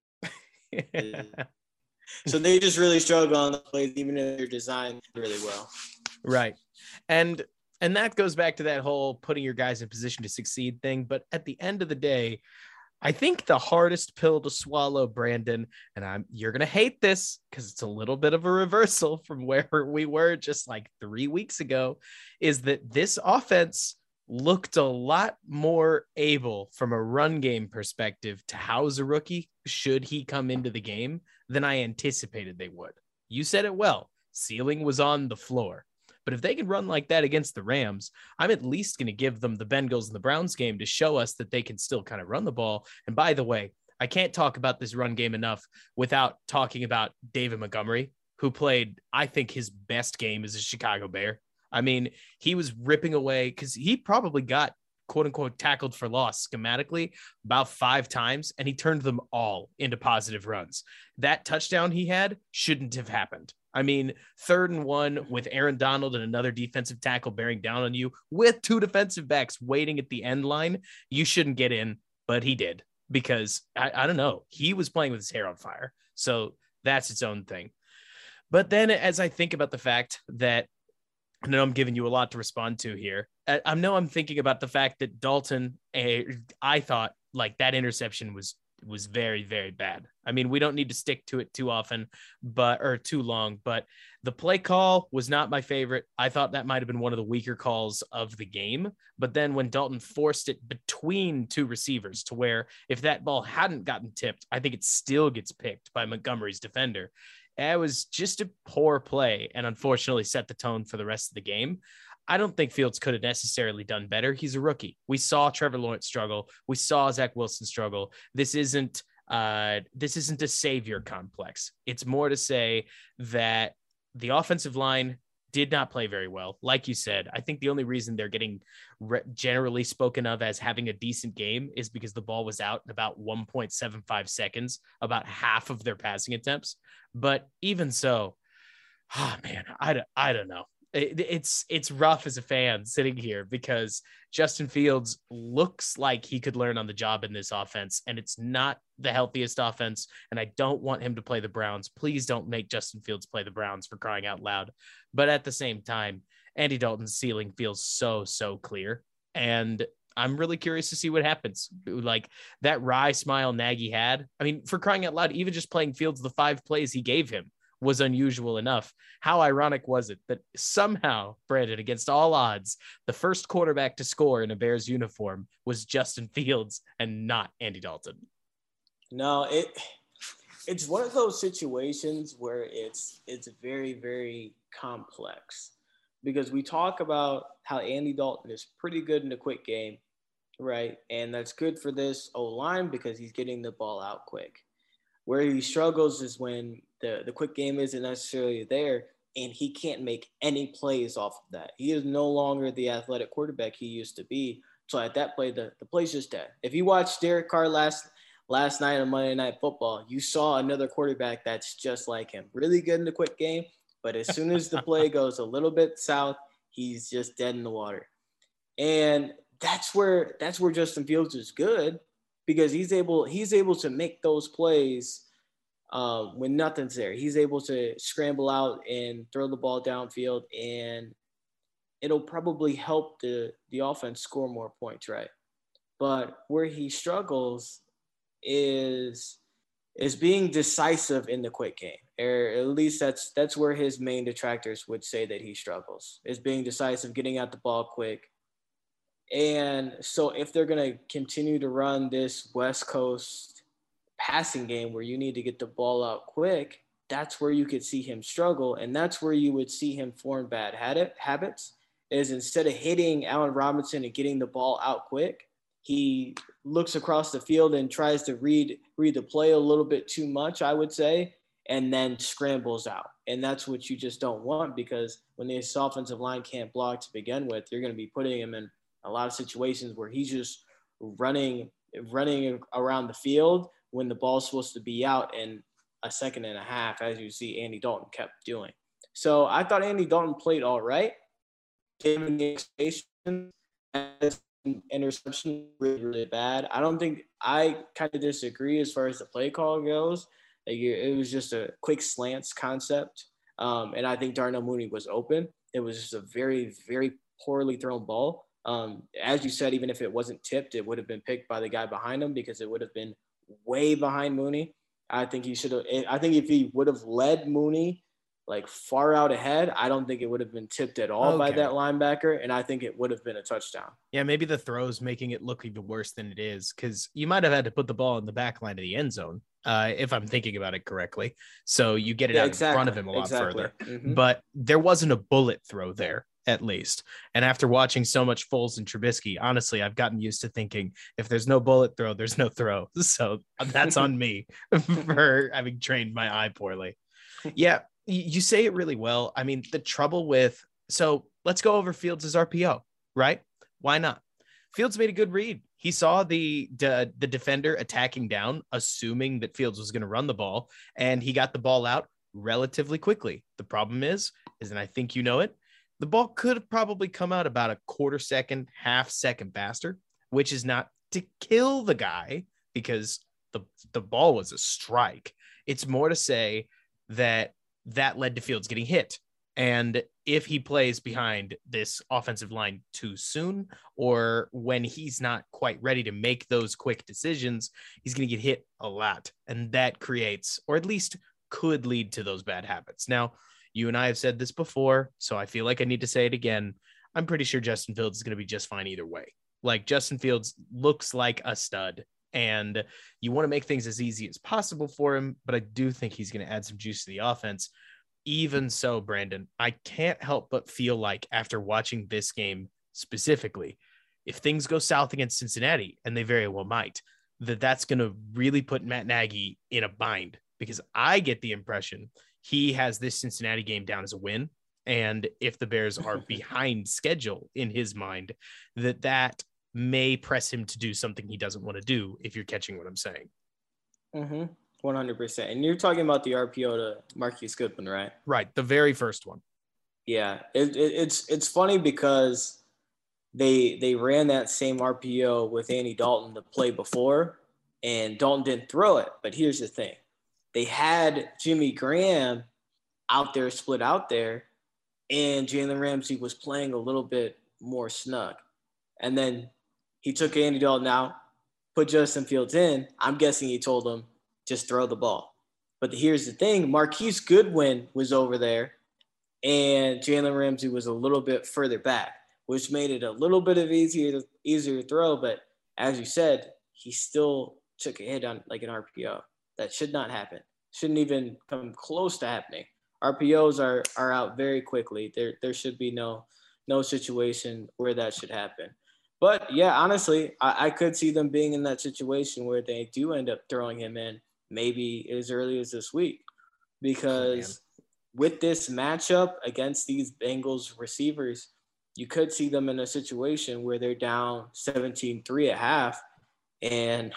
so they just really struggle on the plays, even if they're designed really well. Right, and and that goes back to that whole putting your guys in position to succeed thing. But at the end of the day, I think the hardest pill to swallow, Brandon, and I'm you're gonna hate this because it's a little bit of a reversal from where we were just like three weeks ago, is that this offense looked a lot more able from a run game perspective to house a rookie should he come into the game than I anticipated they would. You said it well. Ceiling was on the floor. But if they can run like that against the Rams, I'm at least going to give them the Bengals and the Browns game to show us that they can still kind of run the ball. And by the way, I can't talk about this run game enough without talking about David Montgomery, who played, I think, his best game as a Chicago Bear. I mean, he was ripping away because he probably got quote unquote tackled for loss schematically about five times, and he turned them all into positive runs. That touchdown he had shouldn't have happened. I mean, third and one with Aaron Donald and another defensive tackle bearing down on you with two defensive backs waiting at the end line. You shouldn't get in, but he did because I, I don't know. He was playing with his hair on fire. So that's its own thing. But then as I think about the fact that I know I'm giving you a lot to respond to here. I, I know I'm thinking about the fact that Dalton, uh, I thought like that interception was was very, very bad. I mean, we don't need to stick to it too often, but or too long, but the play call was not my favorite. I thought that might have been one of the weaker calls of the game. But then when Dalton forced it between two receivers to where if that ball hadn't gotten tipped, I think it still gets picked by Montgomery's defender. It was just a poor play and unfortunately set the tone for the rest of the game. I don't think Fields could have necessarily done better. He's a rookie. We saw Trevor Lawrence struggle. We saw Zach Wilson struggle. This isn't uh, this isn't a savior complex. It's more to say that the offensive line did not play very well. Like you said, I think the only reason they're getting re- generally spoken of as having a decent game is because the ball was out in about one point seven five seconds, about half of their passing attempts. But even so, oh man, I, I don't know. It, it's it's rough as a fan sitting here because Justin Fields looks like he could learn on the job in this offense, and it's not the healthiest offense. And I don't want him to play the Browns. Please don't make Justin Fields play the Browns, for crying out loud. But at the same time, Andy Dalton's ceiling feels so, so clear. And I'm really curious to see what happens. Like that wry smile Nagy had. I mean, for crying out loud, even just playing Fields the five plays he gave him was unusual enough. How ironic was it that somehow, Brandon, against all odds, the first quarterback to score in a Bears uniform was Justin Fields and not Andy Dalton? No, it it's one of those situations where it's it's very, very complex, because we talk about how Andy Dalton is pretty good in the quick game, right? And that's good for this O-line because he's getting the ball out quick. Where he struggles is when the, the quick game isn't necessarily there and he can't make any plays off of that. He is no longer the athletic quarterback he used to be. So at that play, the, the play's just dead. If you watched Derek Carr last last night on Monday Night Football, you saw another quarterback that's just like him. Really good in the quick game, but as soon as the play goes a little bit south, he's just dead in the water. And that's where that's where Justin Fields is good, because he's able he's able to make those plays uh, when nothing's there. He's able to scramble out and throw the ball downfield, and it'll probably help the, the offense score more points, right? But where he struggles is is being decisive in the quick game. Or at least that's that's where his main detractors would say that he struggles, is being decisive, getting out the ball quick. And so if they're going to continue to run this West Coast passing game where you need to get the ball out quick, that's where you could see him struggle. And that's where you would see him form bad habits, is instead of hitting Allen Robinson and getting the ball out quick, he looks across the field and tries to read read the play a little bit too much, I would say, and then scrambles out. And that's what you just don't want, because when this offensive line can't block to begin with, you're going to be putting him in a lot of situations where he's just running running around the field when the ball's supposed to be out in a second and a half, as you see Andy Dalton kept doing. So I thought Andy Dalton played all right. Gave him the expectation. Interception really, really bad. I don't think I kind of disagree as far as the play call goes. Like, it was just a quick slants concept. Um, and I think Darnell Mooney was open. It was just a very, very poorly thrown ball. Um, as you said, even if it wasn't tipped, it would have been picked by the guy behind him, because it would have been way behind Mooney. I think he should have, I think if he would have led Mooney like far out ahead, I don't think it would have been tipped at all okay. by that linebacker. And I think it would have been a touchdown. Yeah. Maybe the throw's making it look even worse than it is, because you might have had to put the ball in the back line of the end zone. Uh, if I'm thinking about it correctly. So you get it yeah, out exactly. in front of him a lot exactly. further, mm-hmm. but there wasn't a bullet throw there, at least. And after watching so much Foles and Trubisky, honestly, I've gotten used to thinking if there's no bullet throw, there's no throw. So that's on me for having trained my eye poorly. Yeah, you say it really well. I mean, the trouble with, so let's go over Fields' R P O, right? Why not? Fields made a good read. He saw the, the, the defender attacking down, assuming that Fields was going to run the ball, and he got the ball out relatively quickly. The problem is, is, and I think you know it, the ball could have probably come out about a quarter second, half second faster, which is not to kill the guy because the, the ball was a strike. It's more to say that that led to Fields getting hit. And if he plays behind this offensive line too soon, or when he's not quite ready to make those quick decisions, he's going to get hit a lot. And that creates, or at least could lead to, those bad habits. Now, you and I have said this before, so I feel like I need to say it again. I'm pretty sure Justin Fields is going to be just fine either way. Like, Justin Fields looks like a stud, and you want to make things as easy as possible for him, but I do think he's going to add some juice to the offense. Even so, Brandon, I can't help but feel like after watching this game specifically, if things go south against Cincinnati, and they very well might, that that's going to really put Matt Nagy in a bind, because I get the impression he has this Cincinnati game down as a win. And if the Bears are behind schedule in his mind, that that may press him to do something he doesn't want to do, if you're catching what I'm saying. Mm-hmm. one hundred percent. And you're talking about the R P O to Marquise Goodwin, right? Right. The very first one. Yeah, it, it, it's it's funny because they they ran that same R P O with Andy Dalton the play before, and Dalton didn't throw it. But here's the thing: they had Jimmy Graham out there, split out there, and Jalen Ramsey was playing a little bit more snug. And then he took Andy Dalton out, put Justin Fields in. I'm guessing he told him, just throw the ball. But here's the thing: Marquise Goodwin was over there, and Jalen Ramsey was a little bit further back, which made it a little bit of easier to, easier to throw. But as you said, he still took a hit on like an R P O. That should not happen. Shouldn't even come close to happening. R P Os are are out very quickly. There there should be no no situation where that should happen. But yeah, honestly, I, I could see them being in that situation where they do end up throwing him in maybe as early as this week, because oh, with this matchup against these Bengals receivers, you could see them in a situation where they're down seventeen three at half, and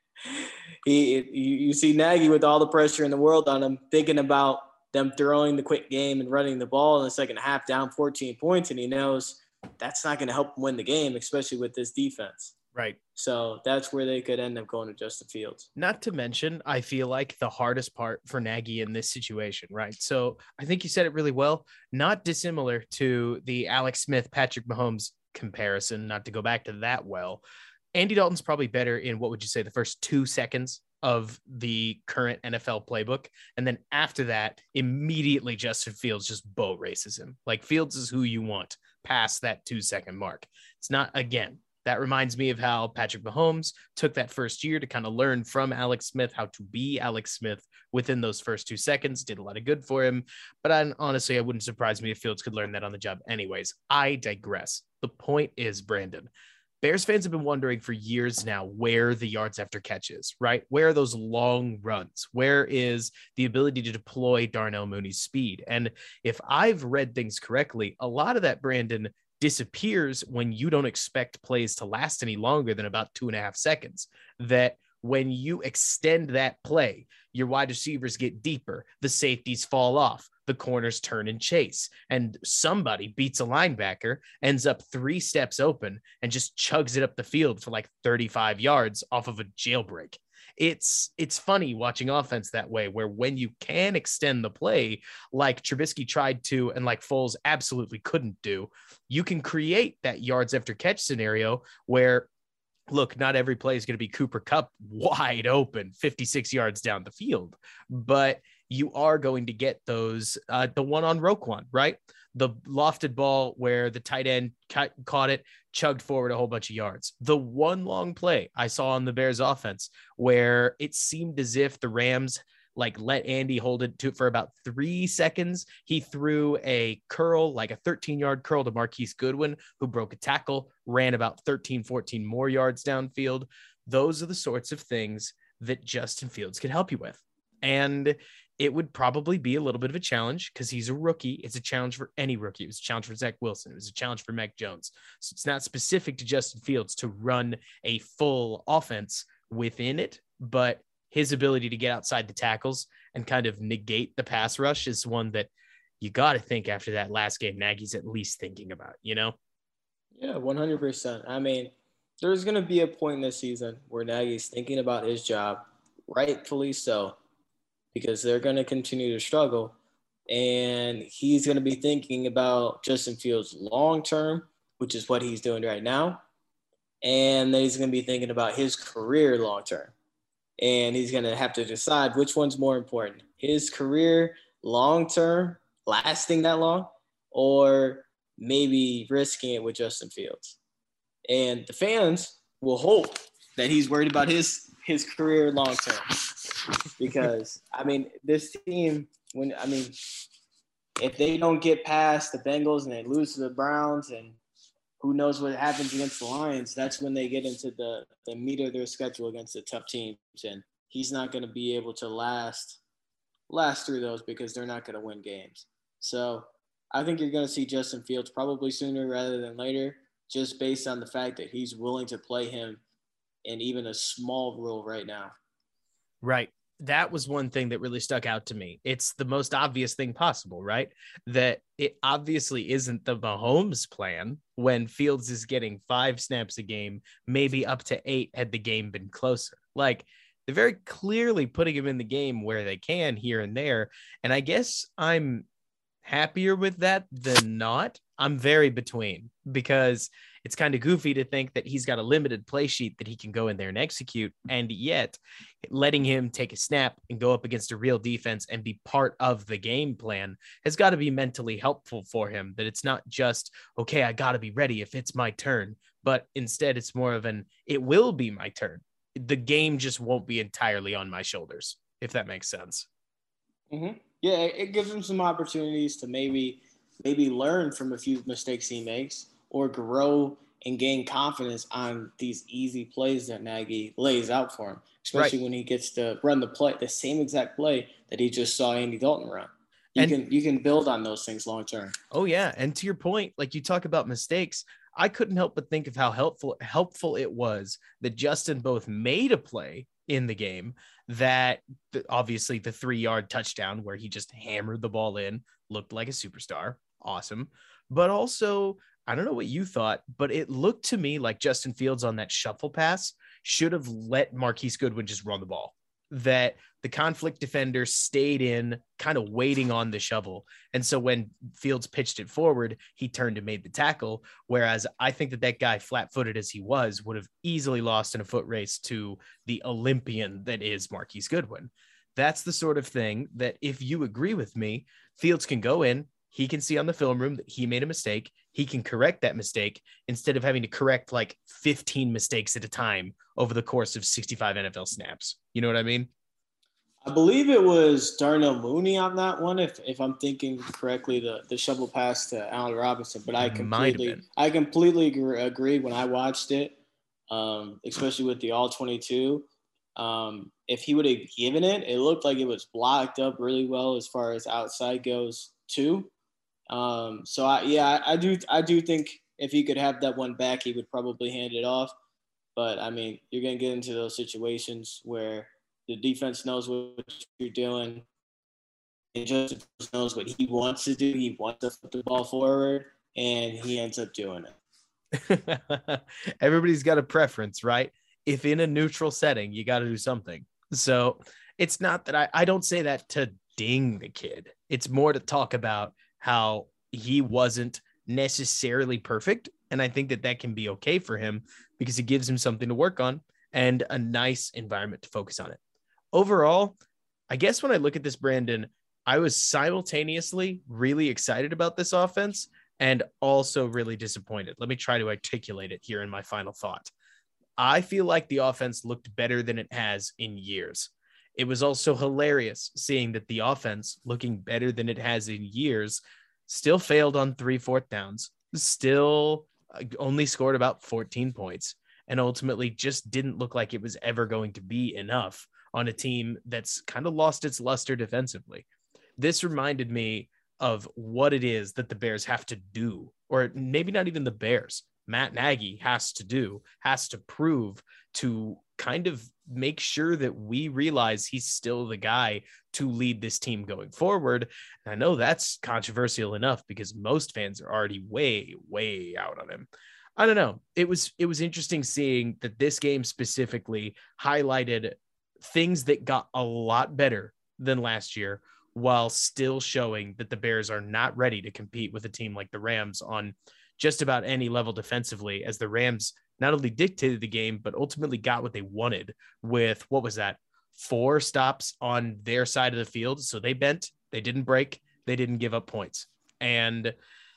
he you, you see Nagy with all the pressure in the world on him, thinking about them throwing the quick game and running the ball in the second half, down fourteen points, and he knows that's not going to help him win the game, especially with this defense. Right. So that's where they could end up going to Justin Fields. Not to mention, I feel like the hardest part for Nagy in this situation, right? So I think you said it really well, not dissimilar to the Alex Smith, Patrick Mahomes comparison, not to go back to that well. Andy Dalton's probably better in, what would you say, the first two seconds of the current N F L playbook. And then after that, immediately Justin Fields just boat races him. Like, Fields is who you want past that two second mark. It's not, again, that reminds me of how Patrick Mahomes took that first year to kind of learn from Alex Smith how to be Alex Smith within those first two seconds. Did a lot of good for him. But I, honestly, it wouldn't surprise me if Fields could learn that on the job anyways. I digress. The point is, Brandon, Bears fans have been wondering for years now where the yards after catch is, right? Where are those long runs? Where is the ability to deploy Darnell Mooney's speed? And if I've read things correctly, a lot of that, Brandon, disappears when you don't expect plays to last any longer than about two and a half seconds. That when you extend that play, your wide receivers get deeper, the safeties fall off, the corners turn and chase, and somebody beats a linebacker, ends up three steps open, and just chugs it up the field for like thirty-five yards off of a jailbreak. It's it's funny watching offense that way, where when you can extend the play, like Trubisky tried to, and like Foles absolutely couldn't do, you can create that yards after catch scenario where, look, not every play is going to be Cooper Kupp wide open, fifty-six yards down the field, but you are going to get those, uh, the one on Roquan, right? The lofted ball where the tight end ca- caught it, chugged forward a whole bunch of yards. The one long play I saw on the Bears offense where it seemed as if the Rams like let Andy hold it to for about three seconds. He threw a curl, like a thirteen yard curl to Marquise Goodwin, who broke a tackle, ran about thirteen, fourteen more yards downfield. Those are the sorts of things that Justin Fields can help you with. And it would probably be a little bit of a challenge because he's a rookie. It's a challenge for any rookie. It was a challenge for Zach Wilson. It was a challenge for Mac Jones. So it's not specific to Justin Fields to run a full offense within it, but his ability to get outside the tackles and kind of negate the pass rush is one that you got to think after that last game, Nagy's at least thinking about, you know? Yeah, one hundred percent. I mean, there's going to be a point in this season where Nagy's thinking about his job, rightfully so, because they're going to continue to struggle. And he's going to be thinking about Justin Fields long-term, which is what he's doing right now. And then he's going to be thinking about his career long-term. And he's going to have to decide which one's more important, his career long-term, lasting that long, or maybe risking it with Justin Fields. And the fans will hope that he's worried about his, his career long-term. Because, I mean, this team, when I mean, if they don't get past the Bengals and they lose to the Browns and who knows what happens against the Lions, that's when they get into the, the meat of their schedule against the tough teams. And he's not going to be able to last last through those because they're not going to win games. So I think you're going to see Justin Fields probably sooner rather than later, just based on the fact that he's willing to play him in even a small role right now. Right. that was one thing that really stuck out to me. It's the most obvious thing possible, right? That it obviously isn't the Mahomes plan when Fields is getting five snaps a game, maybe up to eight had the game been closer. Like, they're very clearly putting him in the game where they can here and there. And I guess I'm happier with that than not. I'm very between, because it's kind of goofy to think that he's got a limited play sheet that he can go in there and execute. And yet letting him take a snap and go up against a real defense and be part of the game plan has got to be mentally helpful for him, that it's not just, okay, I got to be ready if it's my turn, but instead it's more of an, it will be my turn. The game just won't be entirely on my shoulders, if that makes sense. Mm-hmm. Yeah, it gives him some opportunities to maybe maybe learn from a few mistakes he makes, or grow and gain confidence on these easy plays that Nagy lays out for him, especially right. when he gets to run the play, the same exact play that he just saw Andy Dalton run. You and, can you can build on those things long term. Oh yeah, and to your point, like you talk about mistakes, I couldn't help but think of how helpful helpful it was that Justin both made a play in the game that obviously the three yard touchdown where he just hammered the ball in, looked like a superstar. Awesome. But also, I don't know what you thought, but it looked to me like Justin Fields on that shuffle pass should have let Marquise Goodwin just run the ball. That the conflict defender stayed in, kind of waiting on the shovel. And so when Fields pitched it forward, he turned and made the tackle. Whereas I think that that guy, flat-footed as he was, would have easily lost in a foot race to the Olympian that is Marquise Goodwin. That's the sort of thing that, if you agree with me, Fields can go in, he can see on the film room that he made a mistake. He can correct that mistake instead of having to correct like fifteen mistakes at a time over the course of sixty-five N F L snaps. You know what I mean? I believe it was Darnell Mooney on that one, if if I'm thinking correctly, the, the shovel pass to Allen Robinson. But I completely I completely agree, agree when I watched it, um, especially with the all twenty-two. Um, if he would have given it, it looked like it was blocked up really well as far as outside goes too. Um, so I, yeah, I, I do, I do think if he could have that one back, he would probably hand it off. But I mean, you're going to get into those situations where the defense knows what you're doing, and Justin knows what he wants to do. He wants to flip the ball forward, and he ends up doing it. Everybody's got a preference, right? If in a neutral setting, you got to do something. So it's not that I, I don't say that to ding the kid. It's more to talk about how he wasn't necessarily perfect. And I think that that can be okay for him because it gives him something to work on and a nice environment to focus on it. Overall, I guess when I look at this, Brandon, I was simultaneously really excited about this offense and also really disappointed. Let me try to articulate it here in my final thought. I feel like the offense looked better than it has in years. It was also hilarious seeing that the offense, looking better than it has in years, still failed on three fourth downs, still only scored about fourteen points, and ultimately just didn't look like it was ever going to be enough on a team that's kind of lost its luster defensively. This reminded me of what it is that the Bears have to do, or maybe not even the Bears. Matt Nagy has to do, has to prove to kind of make sure that we realize he's still the guy to lead this team going forward. And I know that's controversial enough because most fans are already way, way out on him. I don't know. It was, it was interesting seeing that this game specifically highlighted things that got a lot better than last year, while still showing that the Bears are not ready to compete with a team like the Rams on just about any level defensively, as the Rams not only dictated the game, but ultimately got what they wanted with, what was that, four stops on their side of the field. So they bent, they didn't break, they didn't give up points. And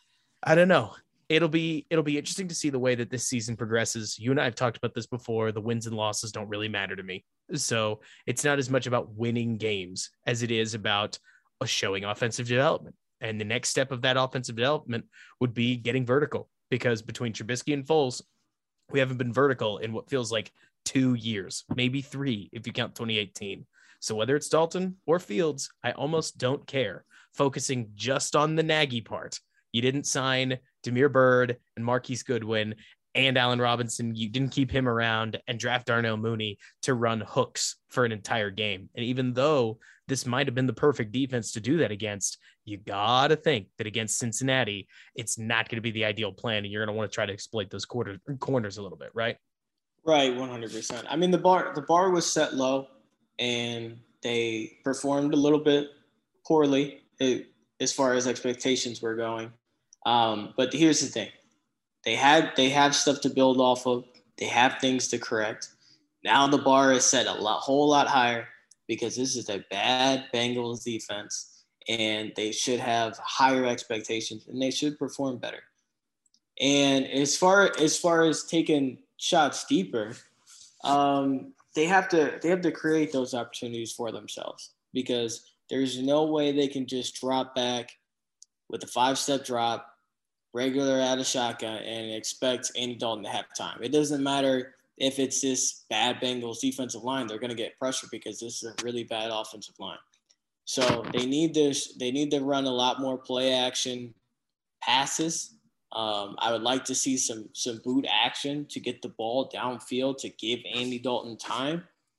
I don't know, it'll be, it'll be interesting to see the way that this season progresses. You and I have talked about this before. The wins and losses don't really matter to me. So it's not as much about winning games as it is about a showing offensive development. And the next step of that offensive development would be getting vertical, because between Trubisky and Foles, we haven't been vertical in what feels like two years, maybe three, if you count twenty eighteen. So whether it's Dalton or Fields, I almost don't care. Focusing just on the Nagy part. You didn't sign Damiere Byrd and Marquise Goodwin and Allen Robinson. You didn't keep him around and draft Darnell Mooney to run hooks for an entire game. And even though this might have been the perfect defense to do that against, you got to think that against Cincinnati, it's not going to be the ideal plan. And you're going to want to try to exploit those quarter, corners a little bit, right? Right, one hundred percent. I mean, the bar the bar was set low, and they performed a little bit poorly it, as far as expectations were going. Um, but here's the thing. They had they have stuff to build off of. They have things to correct. Now the bar is set a lot, whole lot higher because this is a bad Bengals defense, and they should have higher expectations, and they should perform better. And as far as far as taking shots deeper, um, they have to they have to create those opportunities for themselves because there's no way they can just drop back with a five-step drop, regular out of shotgun, and expect Andy Dalton to have time. It doesn't matter if it's this bad Bengals defensive line; they're going to get pressure because this is a really bad offensive line. So they need this. They need to run a lot more play action passes. Um, I would like to see some some boot action to get the ball downfield to give Andy Dalton time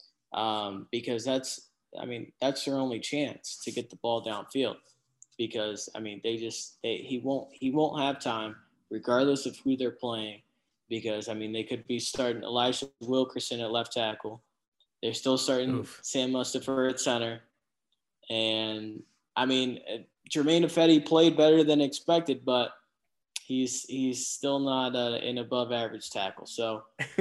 um, because that's, I mean, that's their only chance to get the ball downfield because, I mean, they just, they, he won't, he won't have time regardless of who they're playing because, I mean, they could be starting Elijah Wilkerson at left tackle. They're still starting Oof. Sam Mustipher at center. And, I mean, Jermaine Ifedi played better than expected, but He's he's still not uh, an above average tackle. So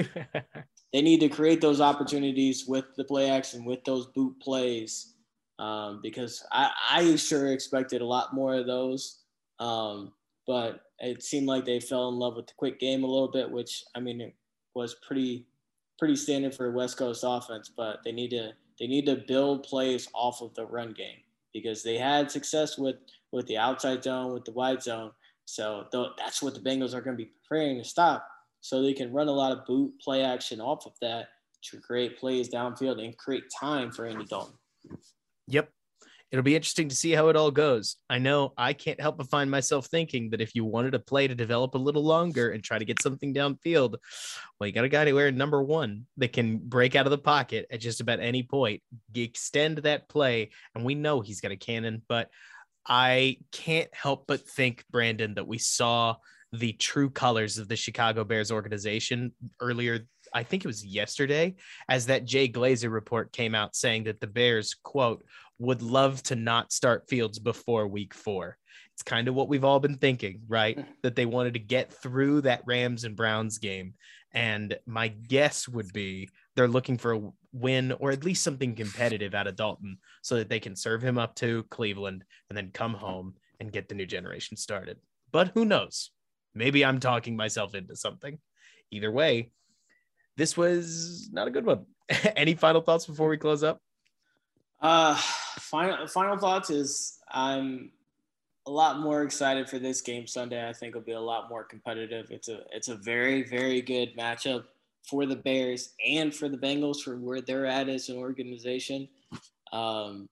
they need to create those opportunities with the play action, with those boot plays, um, because I, I sure expected a lot more of those. Um, but it seemed like they fell in love with the quick game a little bit, which, I mean, it was pretty pretty standard for a West Coast offense. But they need to they need to build plays off of the run game because they had success with, with the outside zone, with the wide zone. So th- that's what the Bengals are going to be preparing to stop so they can run a lot of boot play action off of that to create plays downfield and create time for Andy Dalton. Yep. It'll be interesting to see how it all goes. I know I can't help but find myself thinking that if you wanted a play to develop a little longer and try to get something downfield, well, you got a guy to wear number one that can break out of the pocket at just about any point, extend that play. And we know he's got a cannon, but I can't help but think, Brandon, that we saw the true colors of the Chicago Bears organization earlier. I think it was yesterday, as that Jay Glazer report came out saying that the Bears, quote, would love to not start Fields before week four. It's kind of what we've all been thinking, right? That they wanted to get through that Rams and Browns game. And my guess would be they're looking for a win or at least something competitive out of Dalton so that they can serve him up to Cleveland and then come home and get the new generation started. But who knows? Maybe I'm talking myself into something. Either way, this was not a good one. Any final thoughts before we close up? Uh, final final thoughts is I'm a lot more excited for this game Sunday. I think it'll be a lot more competitive. It's a it's a very, very good matchup for the Bears and for the Bengals for where they're at as an organization. Um,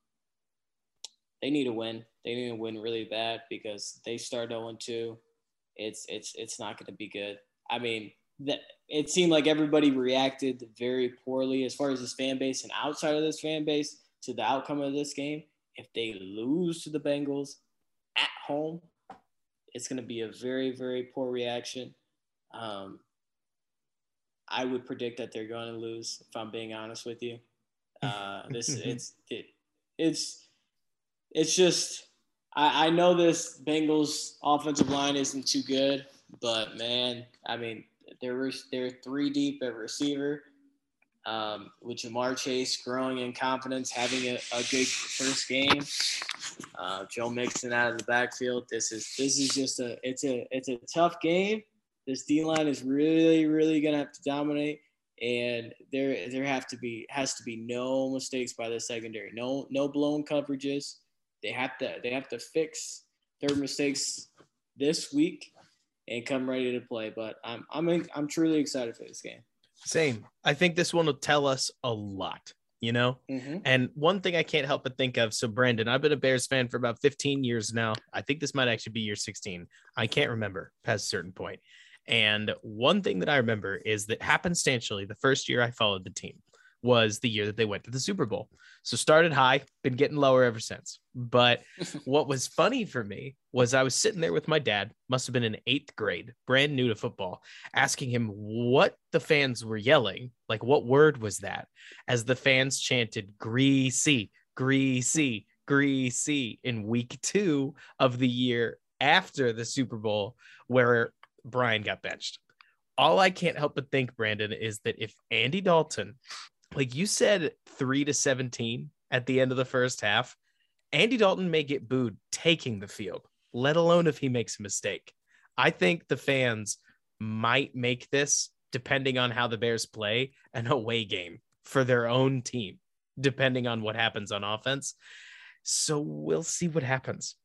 they need to win. They need to win really bad because they start oh and two. It's it's it's not going to be good. I mean, that it seemed like everybody reacted very poorly as far as this fan base and outside of this fan base to the outcome of this game. If they lose to the Bengals at home, it's going to be a very, very poor reaction. Um, I would predict that they're going to lose, if I'm being honest with you. Uh, this it's it, it's it's just I, I know this Bengals offensive line isn't too good, but man, I mean they're they're three deep at receiver. Um, with Jamar Chase growing in confidence, having a, a good first game, uh, Joe Mixon out of the backfield. This is this is just a it's a it's a tough game. This D line is really really gonna have to dominate, and there there have to be has to be no mistakes by the secondary. No no blown coverages. They have to they have to fix their mistakes this week and come ready to play. But I'm I'm I'm truly excited for this game. Same. I think this one will tell us a lot, you know? Mm-hmm. And one thing I can't help but think of, so Brandon, I've been a Bears fan for about fifteen years now. I think this might actually be year sixteen. I can't remember past a certain point. And one thing that I remember is that happenstantially, the first year I followed the team was the year that they went to the Super Bowl. So started high, been getting lower ever since. But what was funny for me was I was sitting there with my dad, must have been in eighth grade, brand new to football, asking him what the fans were yelling. Like, what word was that? As the fans chanted, greasy, greasy, greasy in week two of the year after the Super Bowl, where Brian got benched. All I can't help but think, Brandon, is that if Andy Dalton, like you said, three to seventeen at the end of the first half, Andy Dalton may get booed taking the field, let alone if he makes a mistake. I think the fans might make this, depending on how the Bears play, an away game for their own team, depending on what happens on offense. So we'll see what happens.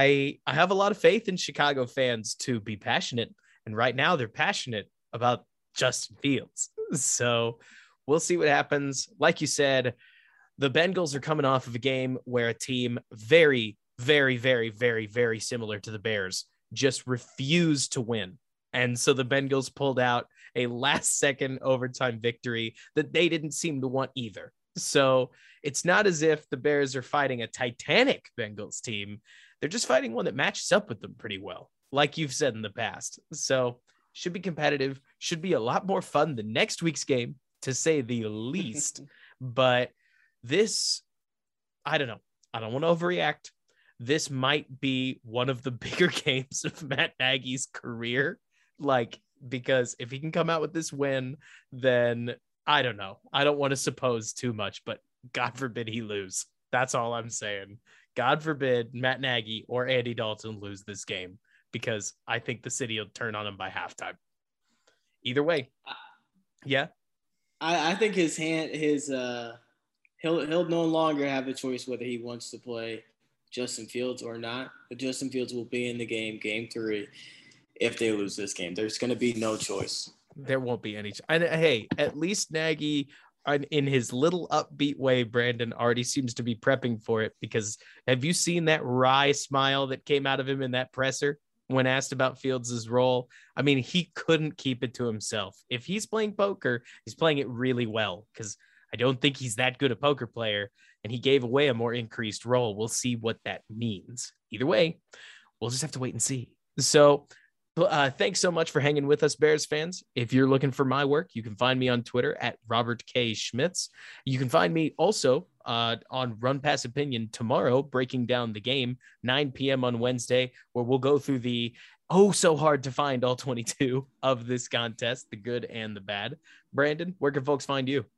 I I have a lot of faith in Chicago fans to be passionate, and right now they're passionate about Justin Fields. So we'll see what happens. Like you said, the Bengals are coming off of a game where a team very, very, very, very, very similar to the Bears just refused to win. And so the Bengals pulled out a last-second overtime victory that they didn't seem to want either. So it's not as if the Bears are fighting a Titanic Bengals team. They're just fighting one that matches up with them pretty well, like you've said in the past. So should be competitive, should be a lot more fun than next week's game, to say the least. But this, I don't know. I don't want to overreact. This might be one of the bigger games of Matt Nagy's career. Like, because if he can come out with this win, then I don't know. I don't want to suppose too much, but God forbid he lose. That's all I'm saying. God forbid Matt Nagy or Andy Dalton lose this game, because I think the city will turn on him by halftime. Either way. Yeah. I, I think his hand, his uh, he'll he'll no longer have a choice whether he wants to play Justin Fields or not. But Justin Fields will be in the game, game three, if they lose this game. There's going to be no choice. There won't be any. And hey, at least Nagy, in his little upbeat way, Brandon already seems to be prepping for it. Because have you seen that wry smile that came out of him in that presser when asked about Fields' role? I mean, he couldn't keep it to himself. If he's playing poker, he's playing it really well, because I don't think he's that good a poker player, and he gave away a more increased role. We'll see what that means. Either way, we'll just have to wait and see. So uh, thanks so much for hanging with us, Bears fans. If you're looking for my work, you can find me on Twitter at Robert K. Schmitz. You can find me also uh, on Run Pass Opinion tomorrow, breaking down the game, nine p.m. on Wednesday, where we'll go through the oh so hard to find all twenty-two of this contest, the good and the bad. Brandon, where can folks find you?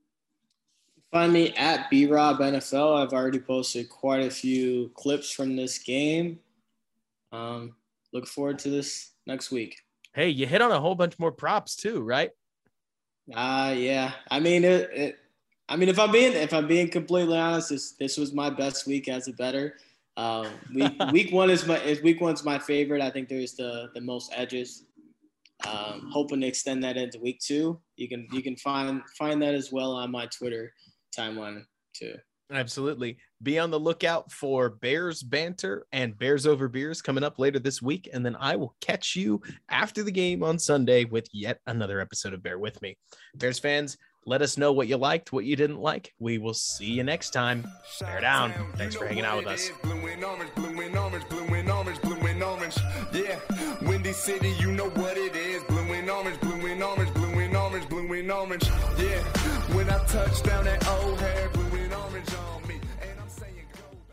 Find me at B Rob N F L. I've already posted quite a few clips from this game. Um, look forward to this next week. Hey, you hit on a whole bunch more props too, right? Uh yeah. I mean, it, it I mean, if I'm being if I'm being completely honest, this this was my best week as a bettor. Um, week week one is my is week one's my favorite. I think there's the the most edges. Um, hoping to extend that into week two. You can you can find find that as well on my Twitter timeline too. Absolutely. Be on the lookout for Bears banter and Bears over beers coming up later this week. And then I will catch you after the game on Sunday with yet another episode of Bear With Me. Bears fans, let us know what you liked, what you didn't like. We will see you next time. Bear down. Thanks for hanging out with us. Blue and orange, blue and orange, blue and orange, blue and orange. Yeah, Windy City, you know what it is. Blue and orange, blue and orange, blue and orange, blue and orange. Yeah, when I touch down that old hair, blue and orange on me. And I'm saying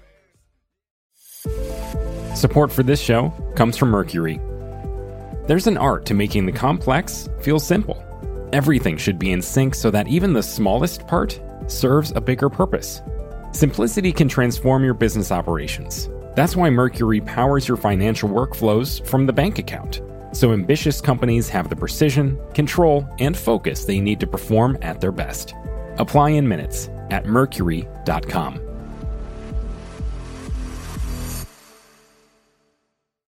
go Bears. Support for this show comes from Mercury. There's an art to making the complex feel simple. Everything should be in sync so that even the smallest part serves a bigger purpose. Simplicity can transform your business operations. That's why Mercury powers your financial workflows from the bank account, so ambitious companies have the precision, control, and focus they need to perform at their best. Apply in minutes at mercury dot com.